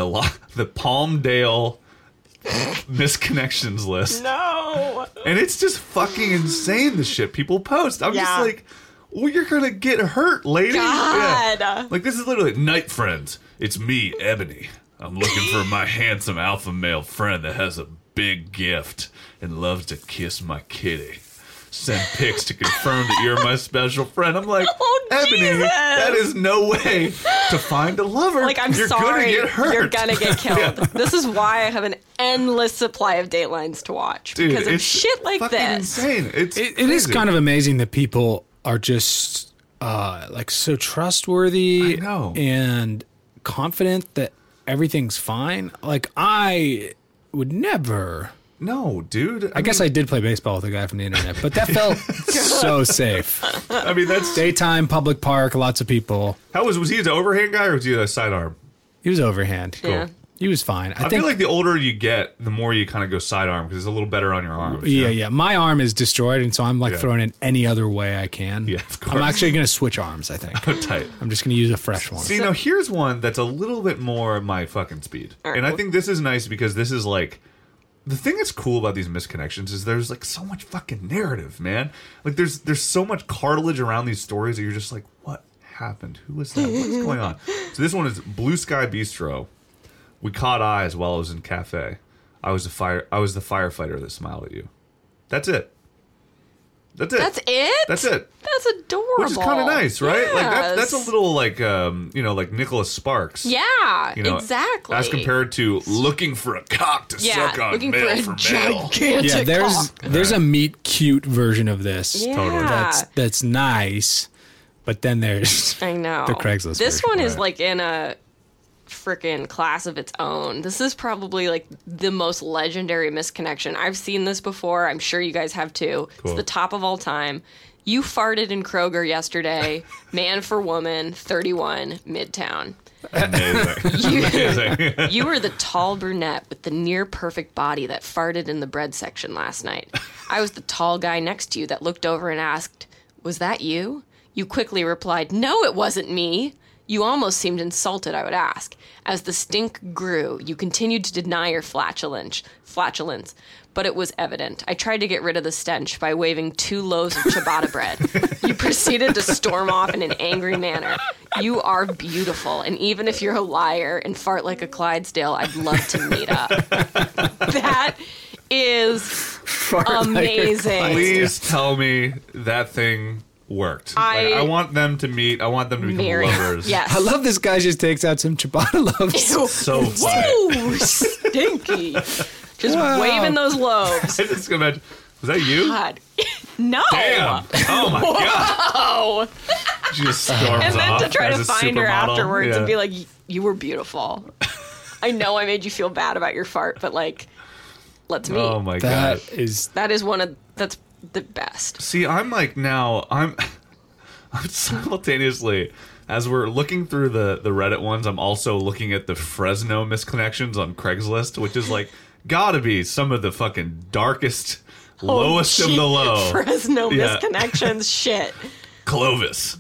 Palmdale misconnections list, No. and it's just fucking insane the shit people post. I'm just Yeah. like, well, you're gonna get hurt, lady. God. Yeah. Like this is literally night friends. It's me, Ebony. I'm looking for my handsome alpha male friend that has a big gift and loves to kiss my kitty. Send pics to confirm that you're my special friend. I'm like, Oh, Ebony, Jesus. that is no way to find a lover. Like, I'm you're sorry. Gonna get hurt. You're gonna get killed. Yeah. This is why I have an endless supply of Datelines to watch. Dude, because of it's shit like fucking this. insane. It is kind of amazing that people are just like so trustworthy I know. and confident that everything's fine. Like, I would never. No, dude. I guess I did play baseball with a guy from the internet, but that felt so safe. I mean, that's Daytime, public park, lots of people. how was he an overhand guy or was he a sidearm? He was overhand. Yeah. He was fine. I feel like the older you get, the more you kind of go sidearm because it's a little better on your arms. Yeah. My arm is destroyed, and so I'm like Yeah. throwing it any other way I can. Yeah, of course. I'm actually going to switch arms, I think. Tight. I'm just going to use a fresh one. See, now here's one that's a little bit more my fucking speed. All right, And I well- think this is nice because this is like the thing that's cool about these misconnections is there's like so much fucking narrative, man. Like there's so much cartilage around these stories that you're just like, what happened? Who was that? What's going on? So this one is Blue Sky Bistro. We caught eyes while I was in cafe. I was the firefighter that smiled at you. That's it. That's it. That's it? That's it. That's adorable. Which is kind of nice, right? Like that's a Yes. little like like Nicholas Sparks. Yeah, You know, exactly. As compared to looking for a cock to suck on looking male for a for male. gigantic Yeah, cock. there's a meet cute version of this. Yeah. Totally. That's nice, but then there's I know. the Craigslist This version, one is right. like in a freaking class of its own. This is probably like the most legendary misconnection. I've seen this before. I'm sure you guys have too. Cool. It's the top of all time. You farted in Kroger yesterday. Man for woman, 31, Midtown. Amazing. Amazing. You were the tall brunette with the near perfect body that farted in the bread section last night. I was the tall guy next to you that looked over and asked, "Was that you?" You quickly replied, "No, it wasn't me." You almost seemed insulted, I would ask. As the stink grew, you continued to deny your flatulence, but it was evident. I tried to get rid of the stench by waving 2 loaves of ciabatta bread. You proceeded to storm off in an angry manner. You are beautiful, and even if you're a liar and fart like a Clydesdale, I'd love to meet up. That is amazing. Please tell me that thing worked. I want them to meet. I want them to become Marry. lovers. Yes. I love this guy just takes out some ciabatta loaves. Ew. So funny. Ooh, stinky. Just waving those loaves. I just imagine. Was that you? God. No. Damn. Oh my god. Oh. She just storms And then off to try as to a find her supermodel. afterwards Yeah. and be like, "You were beautiful. I know I made you feel bad about your fart, but like, let's meet." Oh my god. That is That's the best. See, I'm like now I'm simultaneously as we're looking through the Reddit ones, I'm also looking at the Fresno misconnections on Craigslist, which is like gotta be some of the fucking darkest, lowest of gee, the low. Fresno Yeah. misconnections. Shit. Clovis,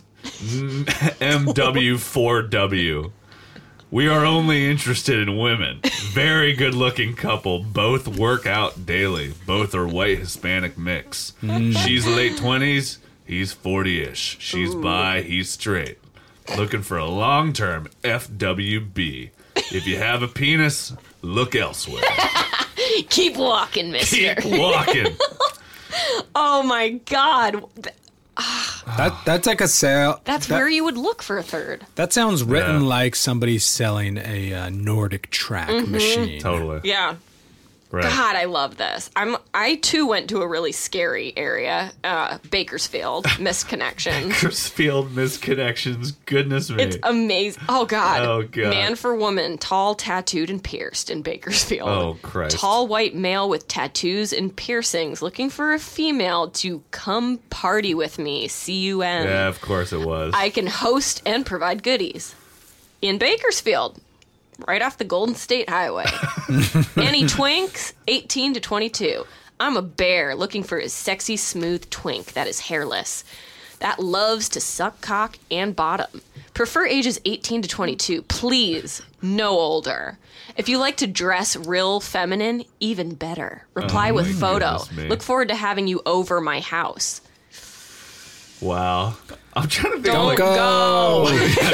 MW4W. We are only interested in women. Very good looking couple. Both work out daily. Both are white Hispanic mix. She's late 20s. He's 40-ish. She's bi. He's straight. Looking for a long-term FWB. If you have a penis, look elsewhere. Keep walking, mister. Keep walking. Oh my god. that's like a sale. That's where you would look for a third. That sounds written Yeah. like somebody selling a Nordic track machine. Totally. Yeah. Right. God, I love this. I too went to a really scary area, Bakersfield, missed connections. Bakersfield misconnections. Goodness me. It's amazing. Oh God. Oh, God. Man for woman, tall, tattooed, and pierced in Bakersfield. Oh, Christ. Tall white male with tattoos and piercings looking for a female to come party with me. CUN. Yeah, of course it was. I can host and provide goodies in Bakersfield, right off the Golden State Highway. Any twinks, 18 to 22. I'm a bear looking for a sexy, smooth twink that is hairless, that loves to suck cock and bottom. Prefer ages 18 to 22. Please, no older. If you like to dress real feminine, even better. Reply with photo. Look forward to having you over my house. Wow. I'm trying to think. Don't like, go.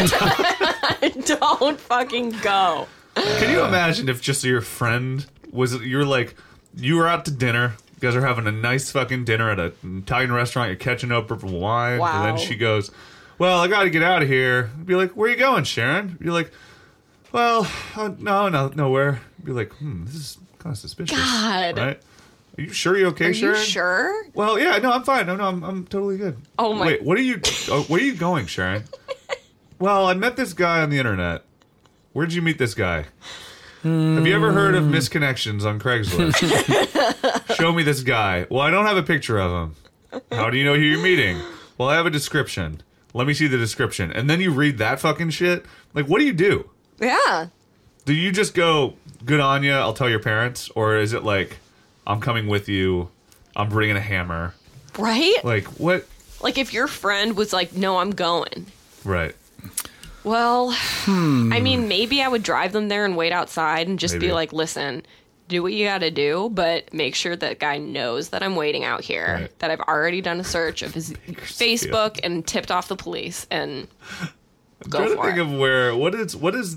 Don't fucking go. Can you imagine if just your friend was, you were out to dinner, you guys are having a nice fucking dinner at an Italian restaurant, you're catching up for wine, Wow. and then she goes, well, I gotta get out of here. Be like, where are you going, Sharon? Be like, well, nowhere. Be like, this is kind of suspicious. God. Right? Are you sure you're okay, Are Sharon? you sure? Well, yeah, no, I'm fine. No, I'm totally good. Oh my- Wait, where are you going, Sharon? Well, I met this guy on the internet. Where'd you meet this guy? Have you ever heard of misconnections on Craigslist? Show me this guy. Well, I don't have a picture of him. How do you know who you're meeting? Well, I have a description. Let me see the description. And then you read that fucking shit? Like, what do you do? Yeah. Do you just go, good on ya, I'll tell your parents? Or is it like, I'm coming with you, I'm bringing a hammer? Right? Like, what? Like if your friend was like, no, I'm going. Right. Well, I mean, maybe I would drive them there and wait outside and just Maybe. be like, listen, do what you got to do, but make sure that guy knows that I'm waiting out here, Right. that I've already done a search of his Facebook and tipped off the police and go I'm for trying to think it. of where, what is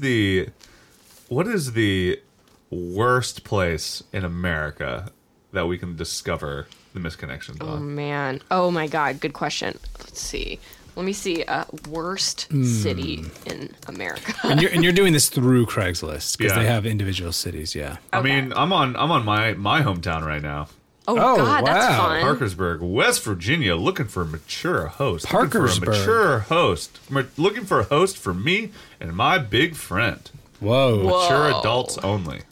the worst place in America that we can discover the misconnections Oh, on? man. Oh, my God. Good question. Let's see. Let me see. Worst city in America. And you're doing this through Craigslist because Yeah. they have individual cities. Yeah. I mean, I'm on my hometown right now. Oh, Oh, God, that's wow. fun. Parkersburg, West Virginia, looking for a mature host. Looking for a Parkersburg. mature host. Looking for a host for me and my big friend. Whoa. Whoa. Mature adults only.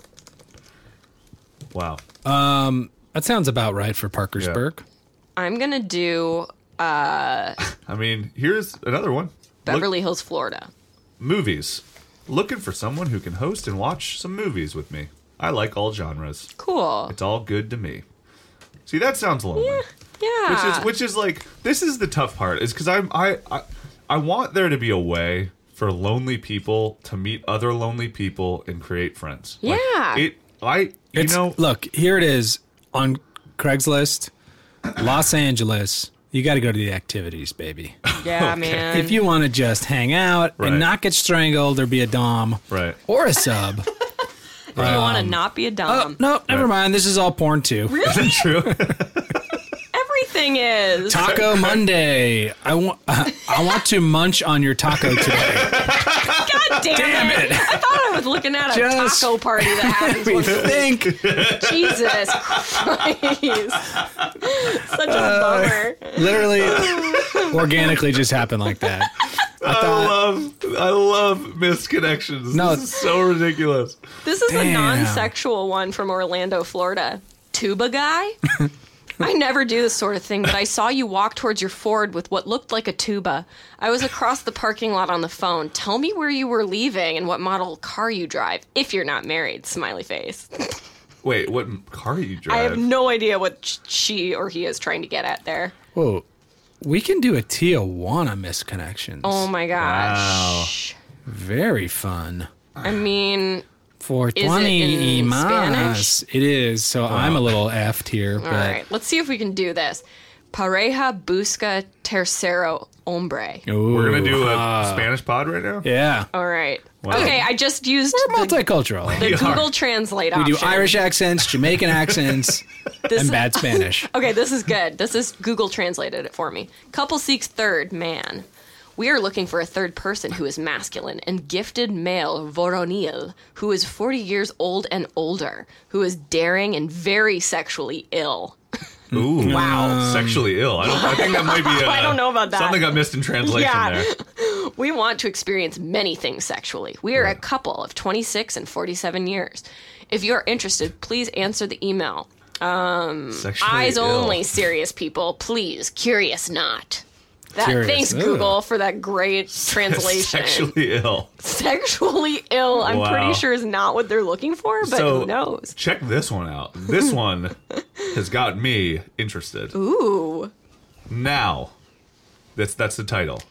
Wow. That sounds about right for Parkersburg. I'm going to do I mean, here's another one. Beverly Hills, Florida. Movies. Looking for someone who can host and watch some movies with me. I like all genres. Cool. It's all good to me. See, that sounds lonely. Yeah. Which is like, this is the tough part, is because I want there to be a way for lonely people to meet other lonely people and create friends. Yeah. Look, here it is on Craigslist, Los Angeles. You got to go to the activities, baby. Yeah, man. If you want to just hang out Right. and not get strangled or be a dom Right. or a sub. If you want to not be a Oh, dom. no, never mind. This is all porn too. Is that true? Everything is. Taco Monday. I want to munch on your taco today. God damn it. I thought I was looking at a Just taco party that happens We once a week. think Jesus Christ. Such a bummer. literally organically just happened like that. I love misconnections. No. This is so ridiculous. This is a Damn. non-sexual one from Orlando, Florida. Tuba guy? I never do this sort of thing, but I saw you walk towards your Ford with what looked like a tuba. I was across the parking lot on the phone. Tell me where you were leaving and what model car you drive, if you're not married, smiley face. Wait, what car you drive? I have no idea what she or he is trying to get at there. Whoa. We can do a Tijuana misconnections. Oh my gosh. Very fun. I mean, For Is it 20 in mas. Spanish? It is. So I'm a little effed here. all But right, let's see if we can do this. Pareja busca tercero hombre. Ooh, We're going to do a Spanish pod right now? Yeah. All right. Wow. Okay, I just used We're the multicultural. Google Translate We option. do Irish accents, Jamaican accents, This- and bad Spanish. Okay, this is good. This is Google translated it for me. Couple seeks third man. We are looking for a third person who is masculine and gifted male voronil, who is 40 years old and older, who is daring and very sexually ill. Ooh, wow! Sexually ill. I think that might be. I don't know about that. Something got missed in translation there. We want to experience many things sexually. We are a couple of 26 and 47 years. If you are interested, please answer the email. Eyes ill. only, serious people. Please, curious not. Thanks, Ugh. Google, for that great translation. Sexually ill. Sexually ill, I'm Wow. pretty sure is not what they're looking for, but So, who knows? Check this one out. This one has got me interested. Ooh. Now, that's the title.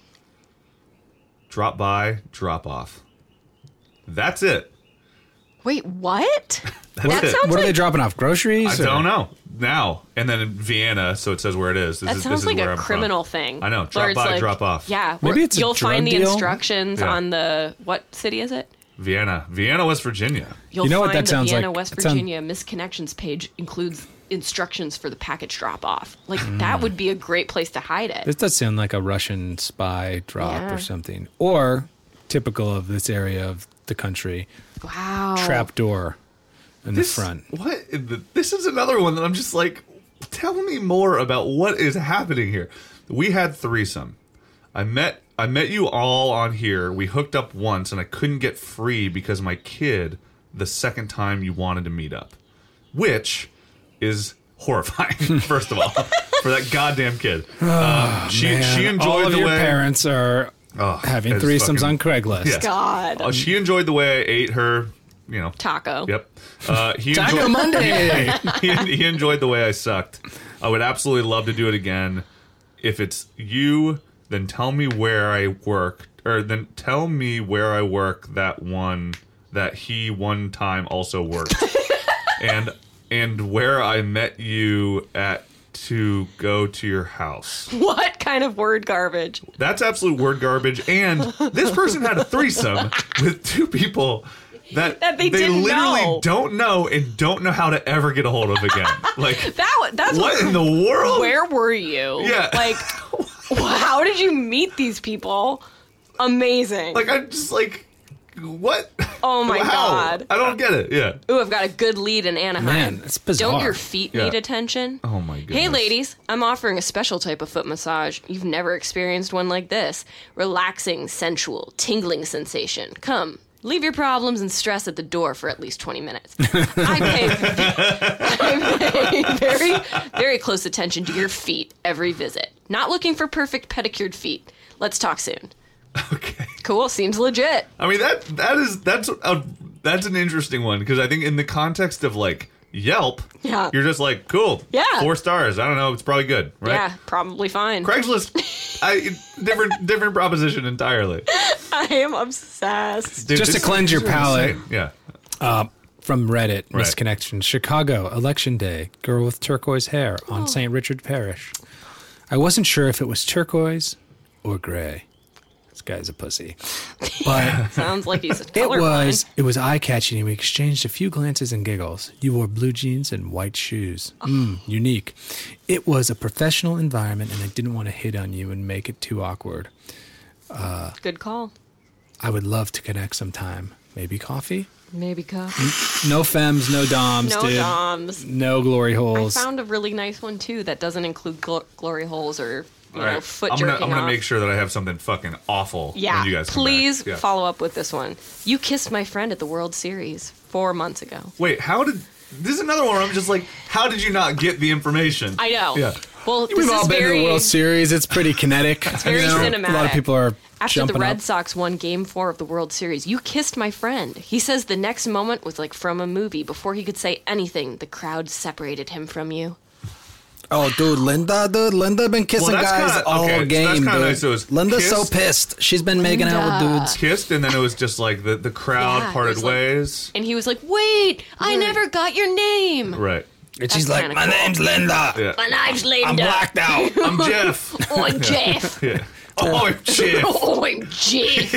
Drop by, drop off. That's it. Wait, what? That's That it. sounds What are like they dropping off? Groceries? I don't know. Now, and then in Vienna, so it says where it is. This that is, sounds this like is where a I'm criminal from. thing. I know. Where Drop it's by, like- drop off. Yeah, Maybe it's a you'll find drug the deal? instructions Yeah. on the what city is it? Vienna, West Virginia. You'll You know what find that the sounds Vienna, like? West That sound- Virginia misconnections page includes instructions for the package drop off. Like that would be a great place to hide it. This does sound like a Russian spy drop Yeah. or something. Or typical of this area of the country, Wow. trapdoor in the front. What? This is another one that I'm just like, tell me more about what is happening here. We had threesome. I met you all on here. We hooked up once, and I couldn't get free because my kid, the second time you wanted to meet up, which is horrifying. First of all, for that goddamn kid. She enjoyed All of the your way parents are having it's threesomes fucking- on Craigslist. Yes. God. She enjoyed the way I ate her. Taco. Yep. He Taco enjoyed, Monday. he enjoyed the way I sucked. I would absolutely love to do it again. If it's you, then tell me where I work, or then tell me where I work that he one time also worked, and where I met you at to go to your house. What kind of word garbage? That's absolute word garbage. And this person had a threesome with two people that they didn't literally know. don't know and don't know how to ever get a hold of again. Like, That's what in the world? Where were you? Yeah. Like, how did you meet these people? Amazing. Like, I'm just like, what? Oh my How? God. I don't get it. Yeah. Ooh, I've got a good lead in Anaheim. Man, it's bizarre. Don't your feet Yeah. need attention? Oh my goodness. Hey ladies, I'm offering a special type of foot massage. You've never experienced one like this. Relaxing, sensual, tingling sensation. Come, leave your problems and stress at the door for at least 20 minutes. I pay very, very close attention to your feet every visit. Not looking for perfect pedicured feet. Let's talk soon. Okay. Cool, seems legit. I mean, that's an interesting one because I think in the context of like Yelp, Yeah. you're just like, cool. Yeah. 4 stars. I don't know. It's probably good, right? Yeah, probably fine. Craigslist, different proposition entirely. I am obsessed. Dude, Just to this cleanse your is palate. insane. Yeah. From Reddit, Right. misconnection. Chicago, election day. Girl with turquoise hair on St. Richard Parish. I wasn't sure if it was turquoise or gray. This guy's a pussy. But Sounds like he's colorblind. it was eye-catching, and we exchanged a few glances and giggles. You wore blue jeans and white shoes. Unique. It was a professional environment, and I didn't want to hit on you and make it too awkward. Good call. I would love to connect sometime. Maybe coffee? Maybe cup. No femmes, no doms, No dude. doms. No glory I holes. found a really nice one too that doesn't include glory holes or All right. foot I'm jerking gonna off. make sure that I have something fucking awful Yeah, when you guys come please back. Yeah. follow up with this one. You kissed my friend at the World Series 4 months ago. Wait, this is another one where I'm just like, how did you not get the information? I know. Yeah. Well, this We've all is been to very the World Series. It's pretty kinetic. very A lot cinematic. of people are after the jumping Red up. Sox won Game 4 of the World Series. You kissed my friend. He says the next moment was like from a movie. Before he could say anything, the crowd separated him from you. Oh, dude, Linda been kissing Well, that's guys kinda- all okay, so game, that's kinda dude. nice. It was Linda's so kissed- pissed. She's been making out with dudes. Kissed, and then it was just like the crowd Yeah, it parted was like- ways. And he was like, "Wait, I never got your name." Right. And she's That's like, kinda my cool. name's Linda. Yeah. My name's Linda. I'm blacked out. I'm Jeff. I'm Jeff. Yeah. Oh, I'm Jeff. I'm Jeff.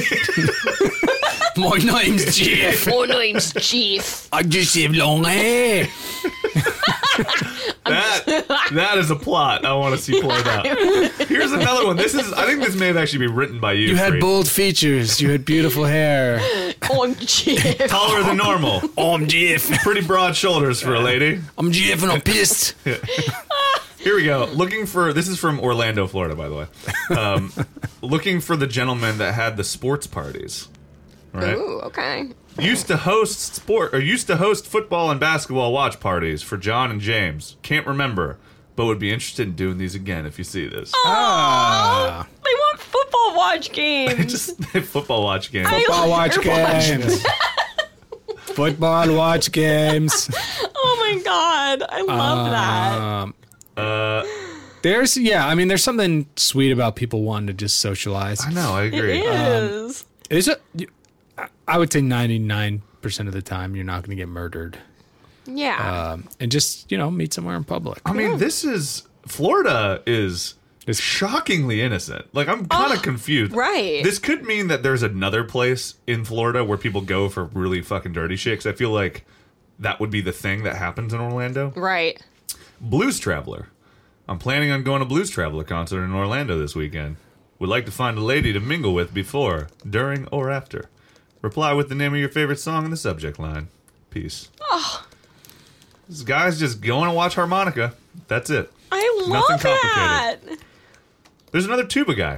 My name's Jeff. My name's Jeff. I just have long hair. That That is a plot I want to see played out. Here's another one. I think this may actually be written by you. You had Free. bold features. You had beautiful hair. OMG. Taller than normal. I'm Jeff. Pretty broad shoulders for a lady. I'm Jeff and I'm pissed. Here we go. This is from Orlando, Florida, by the way. Looking for the gentleman that had the sports parties. Right? Ooh, okay. Used to host football and basketball watch parties for John and James. Can't remember, but would be interested in doing these again if you see this. Ah. They want football watch games. Just football watch games. Football watch games. Football watch games. Oh my god, I love that. There's something sweet about people wanting to just socialize. I know, I agree. It is. I would say 99% of the time you're not going to get murdered. Yeah. And just, meet somewhere in public. I mean, Florida is shockingly innocent. Like, I'm kind of confused. right. This could mean that there's another place in Florida where people go for really fucking dirty shit, 'cause I feel like that would be the thing that happens in Orlando. Right. Blues Traveler. I'm planning on going to Blues Traveler concert in Orlando this weekend. Would like to find a lady to mingle with before, during, or after. Reply with the name of your favorite song in the subject line. Peace. Oh. This guy's just going to watch harmonica. That's it. I love Nothing that. There's another tuba guy.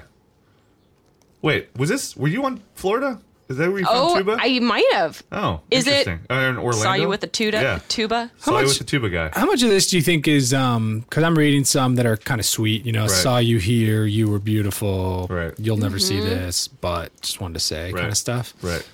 Wait, were you on Florida? Is that where you found tuba? I might have. Oh, Is it- interesting. In Orlando? Saw you with the tuba? Yeah. Tuba? Saw you with the tuba guy. How much of this do you think is, because I'm reading some that are kind of sweet, saw you here, you were beautiful, Right. you'll never see this, but just wanted to say kind of stuff. Right.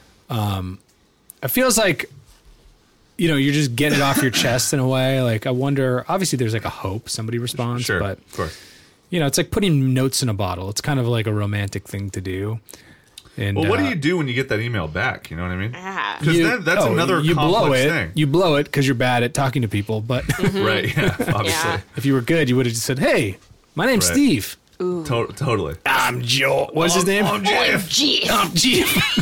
It feels like, you're just getting it off your chest in a way. Like, I wonder, obviously there's like a hope somebody responds, Sure, but, of course. it's like putting notes in a bottle. It's kind of like a romantic thing to do. And, Well, what do you do when you get that email back? You know what I mean? Ah. Because that's another you blow complex it. thing. You blow it because you're bad at talking to people. But Right, yeah, obviously. Yeah. if you were good, you would have just said, "Hey, my name's Right. Steve. Totally. I'm Joe. What's his name? I'm Jeff. OMG. I'm Jeff.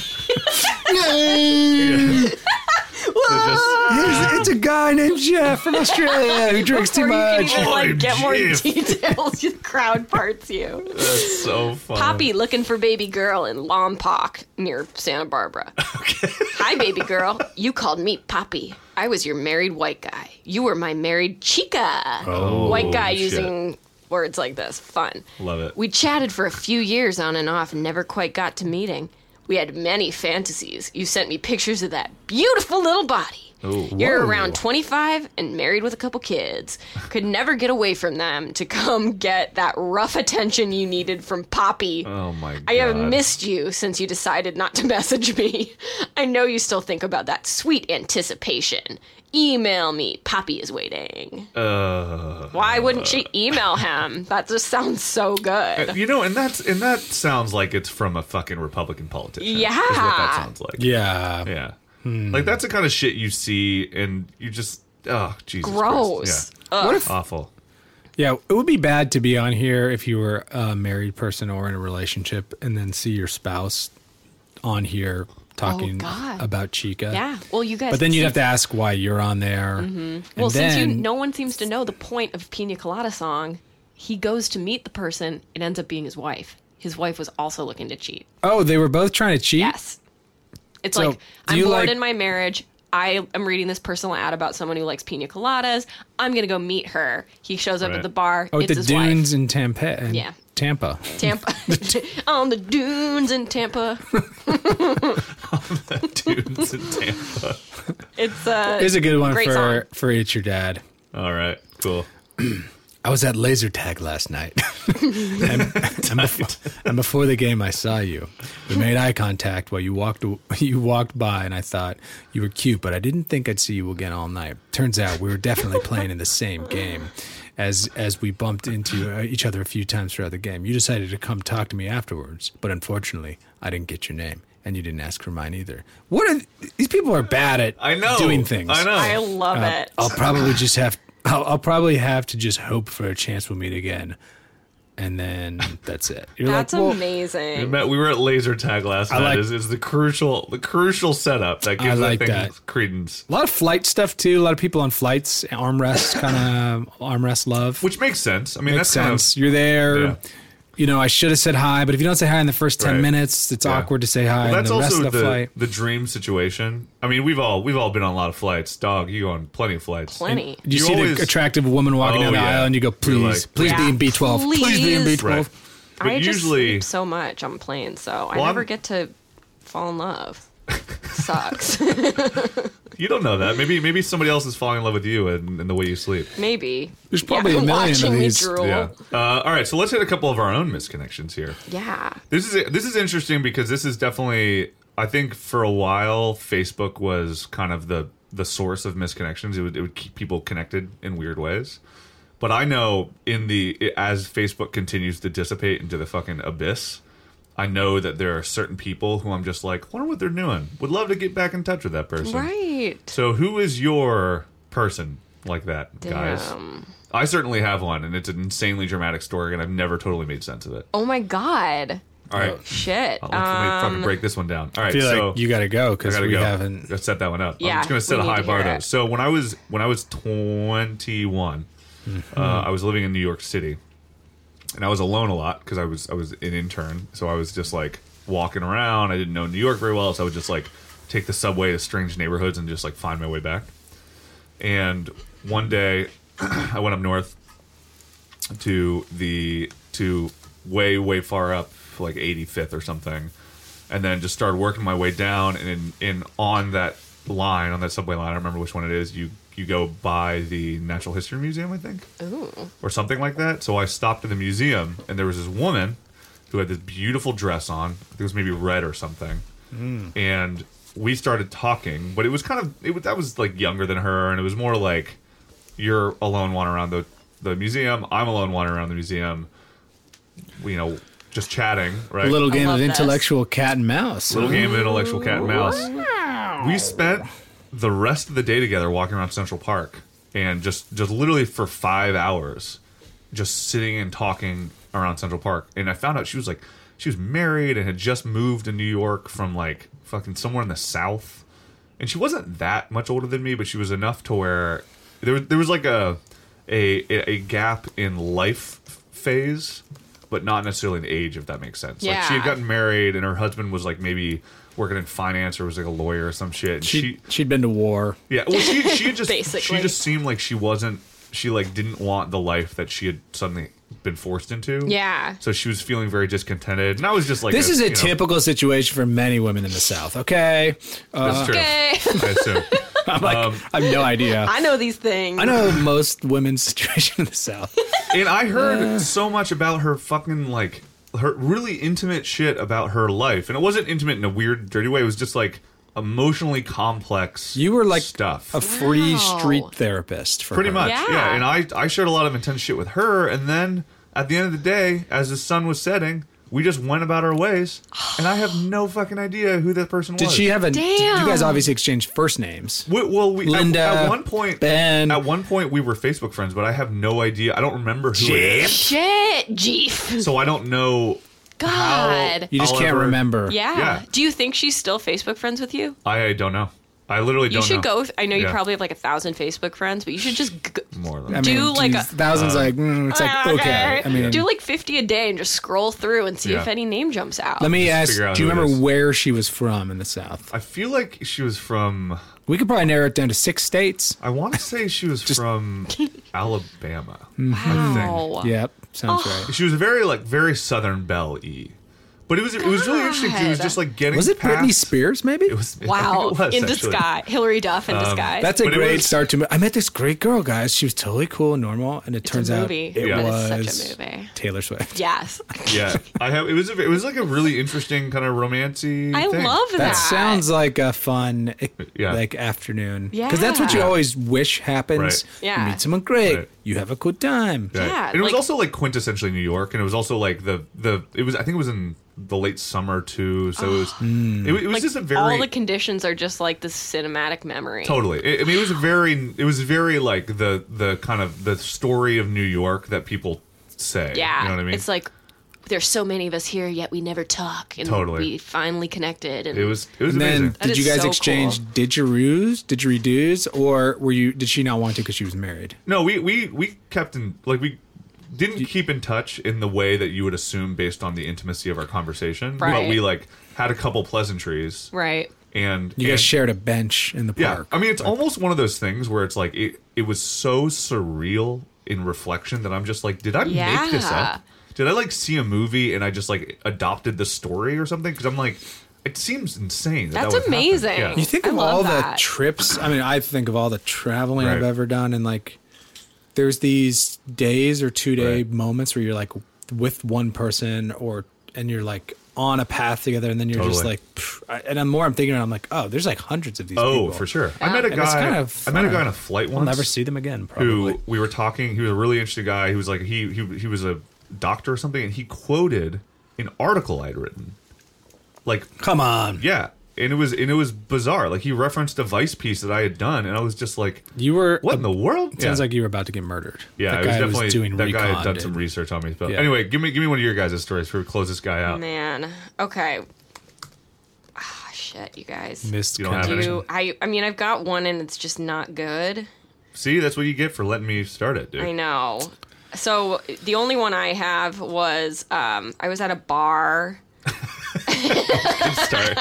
It's a guy named Jeff from Australia who drinks too Or you can much. even I'm get more Jeff. details. The crowd parts you. That's so fun. Poppy looking for baby girl in Lompoc near Santa Barbara. Hi, baby girl. You called me Poppy. I was your married white guy. You were my married chica. White guy shit. using words like this. Fun. Love it. We chatted for a few years on and off and never quite got to meeting. We had many fantasies. You sent me pictures of that beautiful little body. Ooh. You're Whoa. around 25 and married with a couple kids. Could never get away from them to come get that rough attention you needed from Poppy. Oh my god. I have missed you since you decided not to message me. I know you still think about that sweet anticipation. Email me. Poppy is waiting. Why wouldn't she email him? That just sounds so good. And that sounds like it's from a fucking Republican politician. Yeah. Is what that sounds like. Yeah. Yeah. Like that's the kind of shit you see and you just Jesus Gross. Christ. Yeah. What if? Awful. Yeah, it would be bad to be on here if you were a married person or in a relationship, and then see your spouse on here talking God. about Chica. Yeah. Well, you guys. But then you'd have to ask why you're on there. And Well, since then, no one seems to know the point of Pina Colada song, he goes to meet the person. It ends up being his wife. His wife was also looking to cheat. oh, they were both trying to cheat. Yes. It's So, like, do I'm you bored like- in my marriage. I am reading this personal ad about someone who likes pina coladas. I'm going to go meet her. He shows up Right. at the bar. Oh, it's the his dunes wife. in Tampa. Yeah. Tampa. Tampa. On the dunes in Tampa. Dudes in Tampa. It's a good one great song. for It's Your Dad. All right. Cool. I was at laser tag last night. and before the game, I saw you. We made eye contact while you walked by, and I thought you were cute, but I didn't think I'd see you again all night. Turns out we were definitely playing in the same game. As we bumped into each other a few times throughout the game, you decided to come talk to me afterwards, but unfortunately, I didn't get your name, and you didn't ask for mine either. These people are bad at I know. doing things. I know. I love it. I'll probably have to just hope for a chance we'll meet again. and then that's it. You're That's like, well, amazing. We were at laser tag last night. like- Is the crucial setup that gives like that thing that. credence. a lot of flight stuff too. A lot of people on flights, armrest love. Which makes sense. I mean, Makes that's kind sense. You're there. Yeah. You know, I should have said hi, but if you don't say hi in the first 10 Right. minutes, it's Yeah. awkward to say hi. Well, that's in the rest also of the flight. the dream situation. I mean, we've all been on a lot of flights. Dog, you go on plenty of flights. Plenty. You You see always- the attractive woman walking Oh, down the yeah. aisle, and you go, You're please, like, please be Yeah, in B12. Please be in please. B12. Right. But I just usually, sleep so much on planes, so I Well, never I'm- get to fall in love. Sucks. you don't know that. Maybe somebody else is falling in love with you and the way you sleep. Maybe. There's probably a million of watching these. Me drool. Yeah. All right. So let's hit a couple of our own misconnections here. Yeah. This is interesting because this is definitely, I think for a while Facebook was kind of the source of misconnections. It would keep people connected in weird ways. But I know as Facebook continues to dissipate into the fucking abyss, I know that there are certain people who I'm just like, wonder what they're doing. Would love to get back in touch with that person. Right. So who is your person like that, guys? Damn. I certainly have one, and it's an insanely dramatic story, and I've never totally made sense of it. Oh my god. All right. Shit. Let me fucking break this one down. All right, I feel so like you got to go I because gotta we go. haven't. Let's set that one up. Yeah, I'm just gonna set we a need high to bar hear though. it. So when I was 21, I was living in New York City, and I was alone a lot because I was an intern. So I was just like walking around. I didn't know New York very well, so I would just like take the subway to strange neighborhoods and just like find my way back. And one day, I went up north to way far up, like 85th or something, and then just started working my way down. And in on that line, on that subway line, I don't remember which one it is. You go by the Natural History Museum, I think, or something like that. So I stopped at the museum, and there was this woman who had this beautiful dress on. I think it was maybe red or something, and we started talking. But it was kind of I was like younger than her, and it was more like you're alone wandering around the museum. I'm alone wandering around the museum. You know, just chatting, right? A little game love of this. intellectual cat and mouse. Little game of intellectual cat and mouse. We spent the rest of the day together walking around Central Park, and just literally for 5 hours, just sitting and talking around Central Park. And I found out she was married and had just moved to New York from like fucking somewhere in the South. And she wasn't that much older than me, but she was enough to where there was like a gap in life phase, but not necessarily in age, if that makes sense. Like she had Yeah. gotten married, and her husband was like maybe working in finance or was like a lawyer or some shit. And She'd been to war. yeah, well, she had just Basically. she just seemed like she like didn't want the life that she had suddenly been forced into. Yeah. So she was feeling very discontented, and I was just like, This is a you know, typical situation for many women in the South. Okay, That's true. Okay. I assume. I'm like, I have no idea. I know these things. I know most women's situation in the South. And I heard so much about her fucking like her really intimate shit about her life, and it wasn't intimate in a weird, dirty way. It was just like emotionally complex. You were like stuff. a free Wow. street therapist for Pretty her. much, Yeah. yeah. And I shared a lot of intense shit with her, and then at the end of the day, as the sun was setting, we just went about our ways, and I have no fucking idea who that person Did was. she have a? Damn. You guys obviously exchanged first names. Well, we Linda, at one point, Ben. At one point, we were Facebook friends, but I have no idea. I don't remember who it is, Shit, Jeef. so I don't know. God. You just I'll can't ever- remember. Yeah. Yeah. Do you think she's still Facebook friends with you? I don't know. I literally You don't should know. go. I know you Yeah. probably have like 1,000 Facebook friends, but you should just More than I mean, Do like geez, thousands. Like it's like okay. I mean, do like 50 a day and just scroll through and see Yeah. if any name jumps out. let me ask. figure out Do you who it remember is. where she was from in the South? I feel like she was from. We could probably narrow it down to 6 states. I want to say she was from Alabama. Wow. Yep, sounds right. She was very Southern Belle-y. But it was really interesting. 'Cause it was just like getting. Was it past, Britney Spears? Maybe. It was. Wow. it was, In actually. disguise. Hillary Duff in disguise. That's a But it great was- start to. I met this great girl, guys. She was totally cool and normal, and it turns a out movie. it Yeah. was It is such a movie. Taylor Swift. Yes. Yeah, I have. It was like a really interesting kind of romancy. I thing. love that. That sounds like a fun, Yeah. like afternoon. Yeah. Because that's what you always wish happens. Right. Yeah. You meet someone great. Right. You have a good time. Right. Yeah, and it was like- also like quintessentially New York, and it was also like it was. I think it was in the late summer too. So it was. It was Like, just a very all the conditions are just like this cinematic memory. totally. I mean, it was very like the kind of the story of New York that people say. Yeah. You know what I mean? It's like, there's so many of us here, yet we never talk. And Totally. we finally connected. And It was And amazing. then, That did you is guys so exchange cool. didgeridoos, or did she not want to because she was married? No, we kept in, like, we didn't keep in touch in the way that you would assume based on the intimacy of our conversation. But Right. we, like, had a couple pleasantries. Right. And You guys and- shared a bench in the Yeah, park. I mean, it's almost one of those things where it's like it was so surreal in reflection that I'm just like, did I make this Yeah. up? Did I like see a movie and I just like adopted the story or something? Because I'm like, it seems insane. That's that would happen. amazing. Yeah. You think I of love all that. the trips. I mean, I think of all the traveling I've Right. ever done, and like, there's these days or 2-day Right. moments where you're like with one person, and you're like on a path together, and then you're just Totally. like, and the more I'm thinking, I'm like, oh, there's like hundreds of these. Oh, people. for sure. I met a And it's guy. kind of I met a guy fun. on a flight I'll once. never see them again. Probably. Who we were talking. He was a really interesting guy. He was like he was a doctor or something, and he quoted an article I'd written. Like, Come on, yeah, and it was bizarre. Like he referenced a Vice piece that I had done, and I was just like, you were. what in the world? It sounds like you were about to get murdered. Yeah, that it was guy definitely doing that guy had recon, done dude. some research on me. But Yeah. anyway, give me one of your guys' stories before we close this guy out. Man. Okay. Ah, shit, you guys. Missed You don't have connection. any? I mean, I've got one and it's just not good. See, that's what you get for letting me start it, dude. I know. So the only one I have was I was at a bar. Start.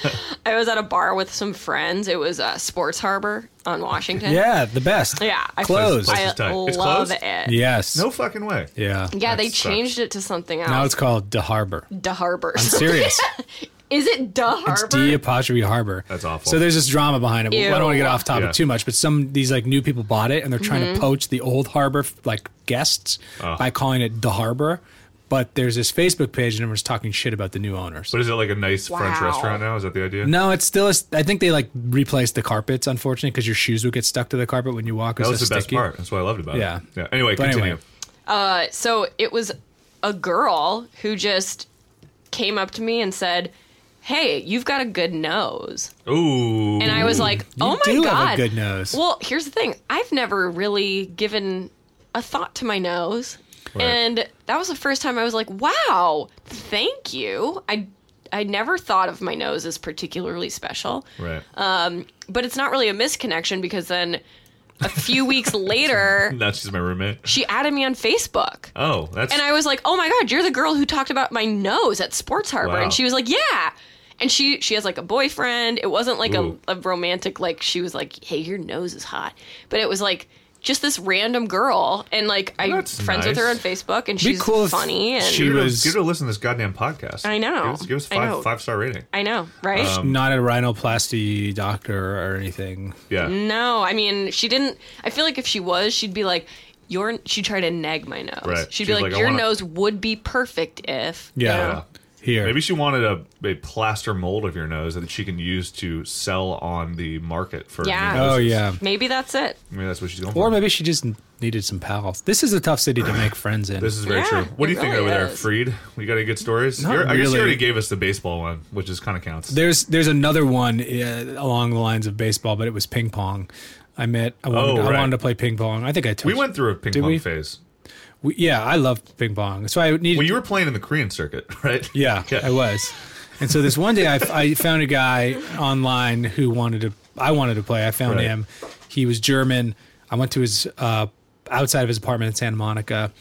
I was at a bar with some friends. It was Sports Harbor on Washington. Yeah, the best. Yeah. I Closed. I It's tight. It's love closed? it. Yes. No fucking way. Yeah. Yeah, they That sucks. changed it to something else. Now it's called De Harbor. Da Harbor. I'm serious. Is it Da Harbor? It's D Apostrophe Harbor. That's awful. So there's this drama behind it. I don't want to get off topic Yeah. too much, but these like new people bought it and they're trying Mm-hmm. to poach the old harbor like guests by calling it the Harbor. But there's this Facebook page and everyone's talking shit about the new owners. But is it like a nice French Wow. restaurant now? Is that the idea? No, it's still. I think they like replaced the carpets, unfortunately, because your shoes would get stuck to the carpet when you walk. It That was so the best sticky. part. That's what I loved about Yeah. it. Yeah. Anyway, But continue. anyway. So it was a girl who just came up to me and said, "Hey, you've got a good nose." Ooh. And I was like, "Oh my do god, have a good nose. Well, here's the thing: I've never really given a thought to my nose, Right. and that was the first time I was like, "Wow, thank you." I never thought of my nose as particularly special, Right. but it's not really a misconnection because then a few weeks later, Now she's my roommate. she added me on Facebook. Oh, that's. And I was like, "Oh my god, you're the girl who talked about my nose at Sports Harbor." Wow. And she was like, "Yeah." And she has like a boyfriend. It wasn't like Ooh. a romantic, like she was like, "Hey, your nose is hot," but it was like just this random girl, and like I'm That's friends with her on nice. Facebook, and Be she's cool if funny, and she give her, was- give her a listen to this goddamn podcast. I know. Give us I know. 5-star rating. I know, right? Not a rhinoplasty doctor or anything. Yeah. No, I mean she didn't. I feel like if she was, she'd be like, she'd try to nag my nose. Right. She'd She's be like, like, I "Your wanna- nose would be perfect if." Yeah. you know? Here. Maybe she wanted a plaster mold of your nose that she can use to sell on the market for. Yeah. new Oh noses. yeah. Maybe that's it. Maybe that's what she's going Or for. maybe she just needed some pals. This is a tough city to make friends in. This is very Yeah, true. What do you it think really over there, is. Freed? We got any good stories? Not I guess you really. already gave us the baseball one, which is kind of counts. There's another one along the lines of baseball, but it was ping pong. I wanted right. to play ping pong. I think I touched. We went through a ping Did pong we? phase. Yeah, I love ping pong. So I needed. Well, you were playing in the Korean circuit, right? Yeah, I was. And so this one day I found a guy online who I wanted to play. I found Right. him. He was German. I went to his outside of his apartment in Santa Monica.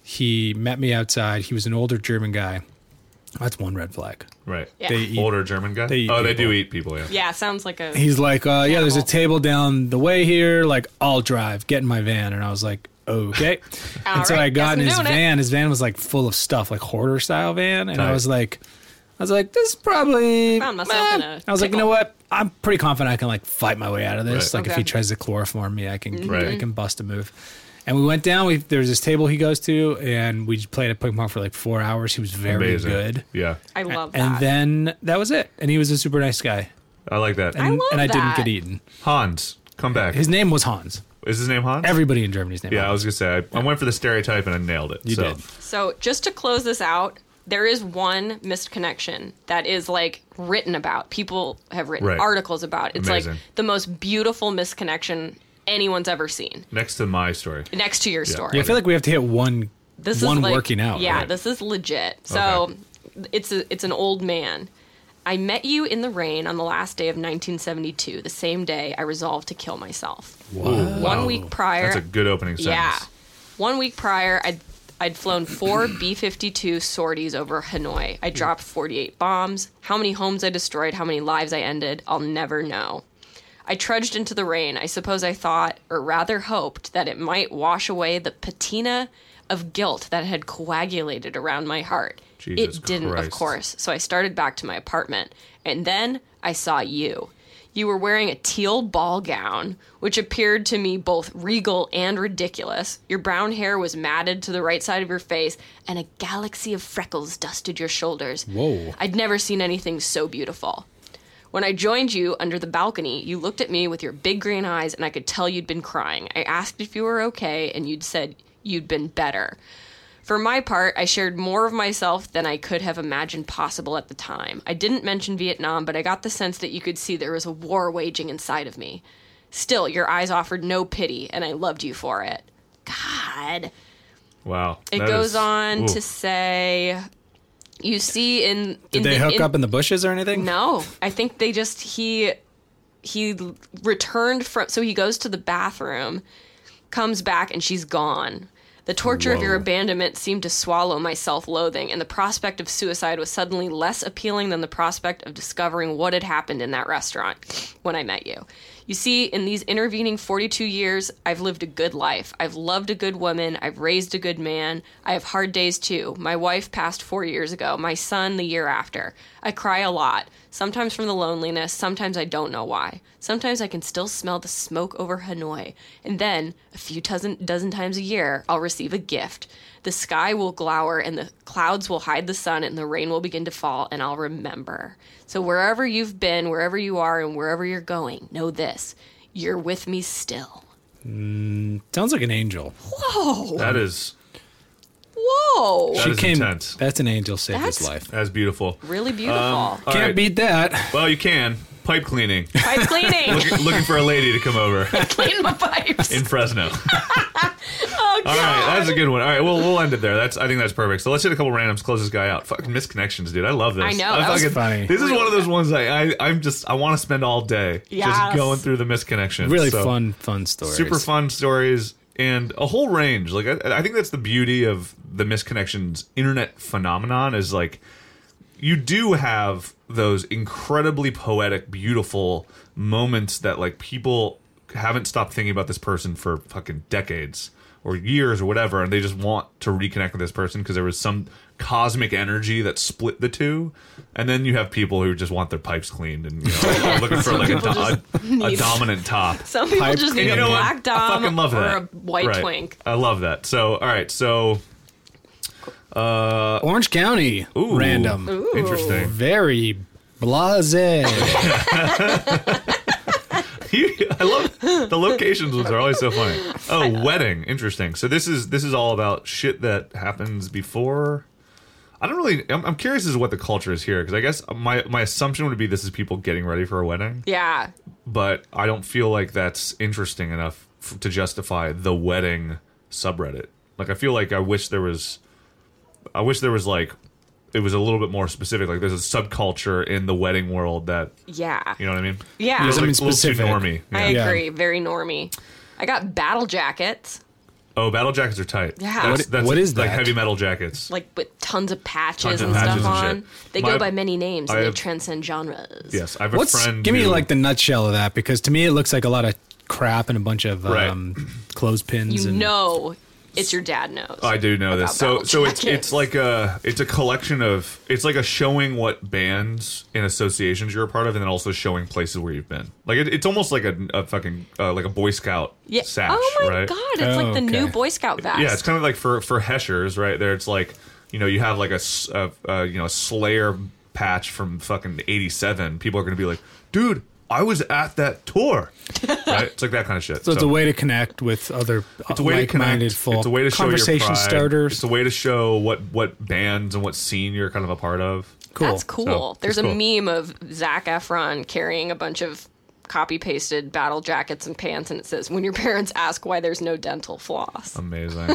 He met me outside. He was an older German guy. That's one red flag. Right. Yeah. They eat. Older German guy? They eat They people. do eat people, yeah. Yeah, sounds like a. He's like, yeah, there's a Animal. table down the way here. Like, I'll drive. Get in my van. And I was like, okay. And so right, I got guess in I'm his doing it. van. His van was like full of stuff, like hoarder style van. And Tight. I was like, this is probably. Found myself in a I was like, you pickle. know what? I'm pretty confident I can like fight my way out of this. Right. Like if Okay. he tries to chloroform me, I can Right. I can bust a move. And we went down. There was this table he goes to, and we played at ping pong for like 4 hours. He was very Amazing. good. Yeah. I love that. And then that was it. And he was a super nice guy. I like that. And love and I didn't that. get eaten. Hans, come back. His name was Hans. Is his name Hans? Everybody in Germany's name. Yeah, I Hans. was going to say, I went for the stereotype and I nailed it. You so. did. So just to close this out, there is one missed connection that is like written about. People have written Right. articles about. It's Amazing. like the most beautiful misconnection anyone's ever seen. Next to my story. Next to your story. Yeah, I feel like we have to hit one this one is like, working out. Yeah, right? this is legit. So it's an old man. I met you in the rain on the last day of 1972, the same day I resolved to kill myself. Wow. 1 week prior. That's a good opening sentence. Yeah. 1 week prior, I'd flown 4 B-52 sorties over Hanoi. I dropped 48 bombs. How many homes I destroyed, how many lives I ended, I'll never know. I trudged into the rain. I suppose I thought, or rather hoped, that it might wash away the patina of guilt that had coagulated around my heart. Jesus It didn't, Christ. of course, so I started back to my apartment. And then I saw you. You were wearing a teal ball gown, which appeared to me both regal and ridiculous. Your brown hair was matted to the right side of your face, and a galaxy of freckles dusted your shoulders. Whoa. I'd never seen anything so beautiful. When I joined you under the balcony, you looked at me with your big green eyes, and I could tell you'd been crying. I asked if you were okay, and you'd said you'd been better. For my part, I shared more of myself than I could have imagined possible at the time. I didn't mention Vietnam, but I got the sense that you could see there was a war waging inside of me. Still, your eyes offered no pity, and I loved you for it. God. Wow. It goes on to say, you see in... Did they hook up in the bushes or anything? No, I think they just, he returned from, so he goes to the bathroom, comes back, and she's gone. The torture of your abandonment seemed to swallow my self-loathing, and the prospect of suicide was suddenly less appealing than the prospect of discovering what had happened in that restaurant when I met you. You see, in these intervening 42 years, I've lived a good life. I've loved a good woman. I've raised a good man. I have hard days, too. My wife passed 4 years ago. My son the year after. I cry a lot, sometimes from the loneliness, sometimes I don't know why. Sometimes I can still smell the smoke over Hanoi. And then, a few dozen times a year, I'll receive a gift. The sky will glower, and the clouds will hide the sun, and the rain will begin to fall, and I'll remember. So wherever you've been, wherever you are, and wherever you're going, know this. You're with me still. Sounds like an angel. Whoa. That is Whoa. That is intense. That's an angel saved his That's- life. That's beautiful. Really beautiful. All Can't right. beat that. Well, you can. Pipe cleaning. Pipe cleaning. Looking for a lady to come over Clean my pipes. in Fresno. Oh, God. All right, that's a good one. All right, we'll end it there. I think that's perfect. So let's hit a couple randoms. Close this guy out. Fucking misconnections, dude. I love this. I know, I'm that was fucking- funny. This is one of those ones I want to spend all day Yes. just going through the misconnections. Really So, fun stories. super fun stories and a whole range. Like I think that's the beauty of the misconnections internet phenomenon is like you do have those incredibly poetic, beautiful moments that like people haven't stopped thinking about this person for fucking decades or years or whatever, and they just want to reconnect with this person because there was some cosmic energy that split the two. And then you have people who just want their pipes cleaned and are looking for like a dominant top. Some people Pipe just need And a you know what? black dom I fucking love or that. a white Right. twink. I love that. So, all right. So, Orange County. Ooh. Random. interesting. Very blasé. I love the locations ones are always so funny. Oh, wedding. Interesting. So this is all about shit that happens before. I don't really. I'm curious as to what the culture is here because I guess my assumption would be this is people getting ready for a wedding, Yeah. but I don't feel like that's interesting enough to justify the wedding subreddit. Like I feel like I wish there was like it was a little bit more specific. Like there's a subculture in the wedding world that Yeah. you know what I mean. Yeah. It's Something like a little too specific. normie. I Yeah. agree. Very normy. I got battle jackets, Oh, battle jackets are tight. Yeah. What is like that? heavy metal jackets? like with tons of patches Tons of and patches stuff and on. shit. They My- go by many names and I they have- transcend genres. Yes, I have a friend. Give me who- like the nutshell of that because to me it looks like a lot of crap and a bunch of Right. clothespins. You and know, it's your dad knows. I do know this. about So battle it's jackets. like a collection of it's like a showing what bands and associations you're a part of, and then also showing places where you've been. Like it's almost like a fucking like a Boy Scout Yeah. sash, Oh my right? god, it's like the new okay. Boy Scout vest. Yeah, it's kind of like for Heschers, right? There, it's like you have like a Slayer patch from fucking '87. People are going to be like, dude, I was at that tour, right? It's like that kind of shit. So it's a way to connect with other It's a way to like-minded connect. folk. It's a way to show your conversation pride. starters. It's a way to show what bands and what scene you're kind of a part of. Cool. That's cool. So, There's it's a cool. meme of Zac Efron carrying a bunch of copy pasted battle jackets and pants, and it says, "When your parents ask why there's no dental floss." Amazing.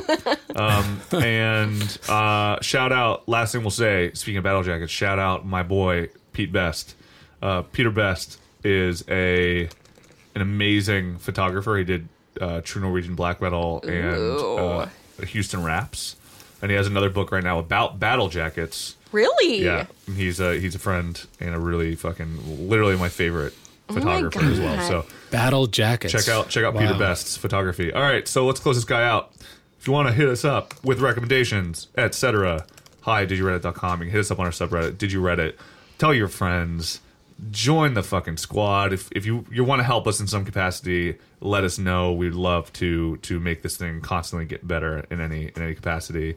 And shout out, last thing we'll say, speaking of battle jackets, shout out my boy, Pete Best. Peter Best is an amazing photographer. He did True Norwegian Black Metal and Houston Raps. And he has another book right now about battle jackets. Really? Yeah. He's a friend and a really fucking, literally my favorite photographer as well. So battle jackets. Check out Peter Best's photography. All right, so let's close this guy out. If you want to hit us up with recommendations, etc., hi, didyoureddit.com. You can hit us up on our subreddit, Did You Reddit. Tell your friends. Join the fucking squad. If you want to help us in some capacity, let us know. We'd love to make this thing constantly get better in any capacity.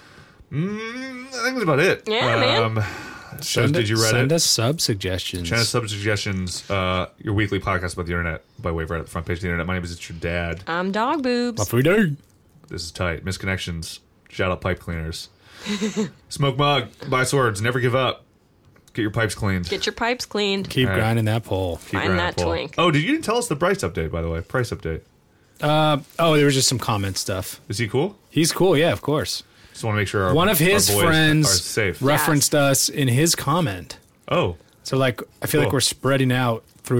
I think that's about it. Yeah, man. Did You Reddit? Send us sub suggestions. Send us sub suggestions. Your weekly podcast about the internet by way of Reddit, the front page of the internet. My name is It's Your Dad. I'm Dog Boobs. Off we do. This is tight. Misconnections. Shout out pipe cleaners. Smoke mug. Buy swords. Never give up. Get your pipes cleaned. Get your pipes cleaned. Keep grinding that pole. Find that twink. Oh, you didn't tell us the price update, by the way. Price update. There was just some comment stuff. Is he cool? He's cool, yeah, of course. Just want to make sure one of his our boys friends are safe. referenced us in his comment. Oh. So like I feel like we're spreading out through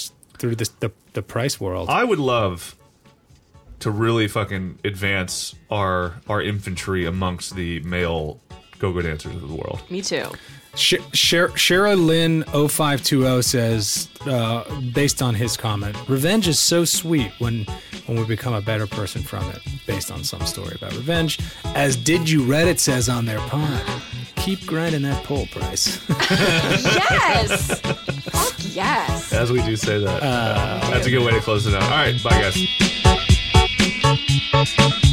the price world. I would love to really fucking advance our infantry amongst the male go-go dancers of the world. Me too. Shara Lynn 0520 says, based on his comment, revenge is so sweet when we become a better person from it, based on some story about revenge. As Did You Reddit says on their pod, keep grinding that pole, Bryce. Yes! Fuck yes. As we do say that. That's a good way to close it out. All right, bye guys.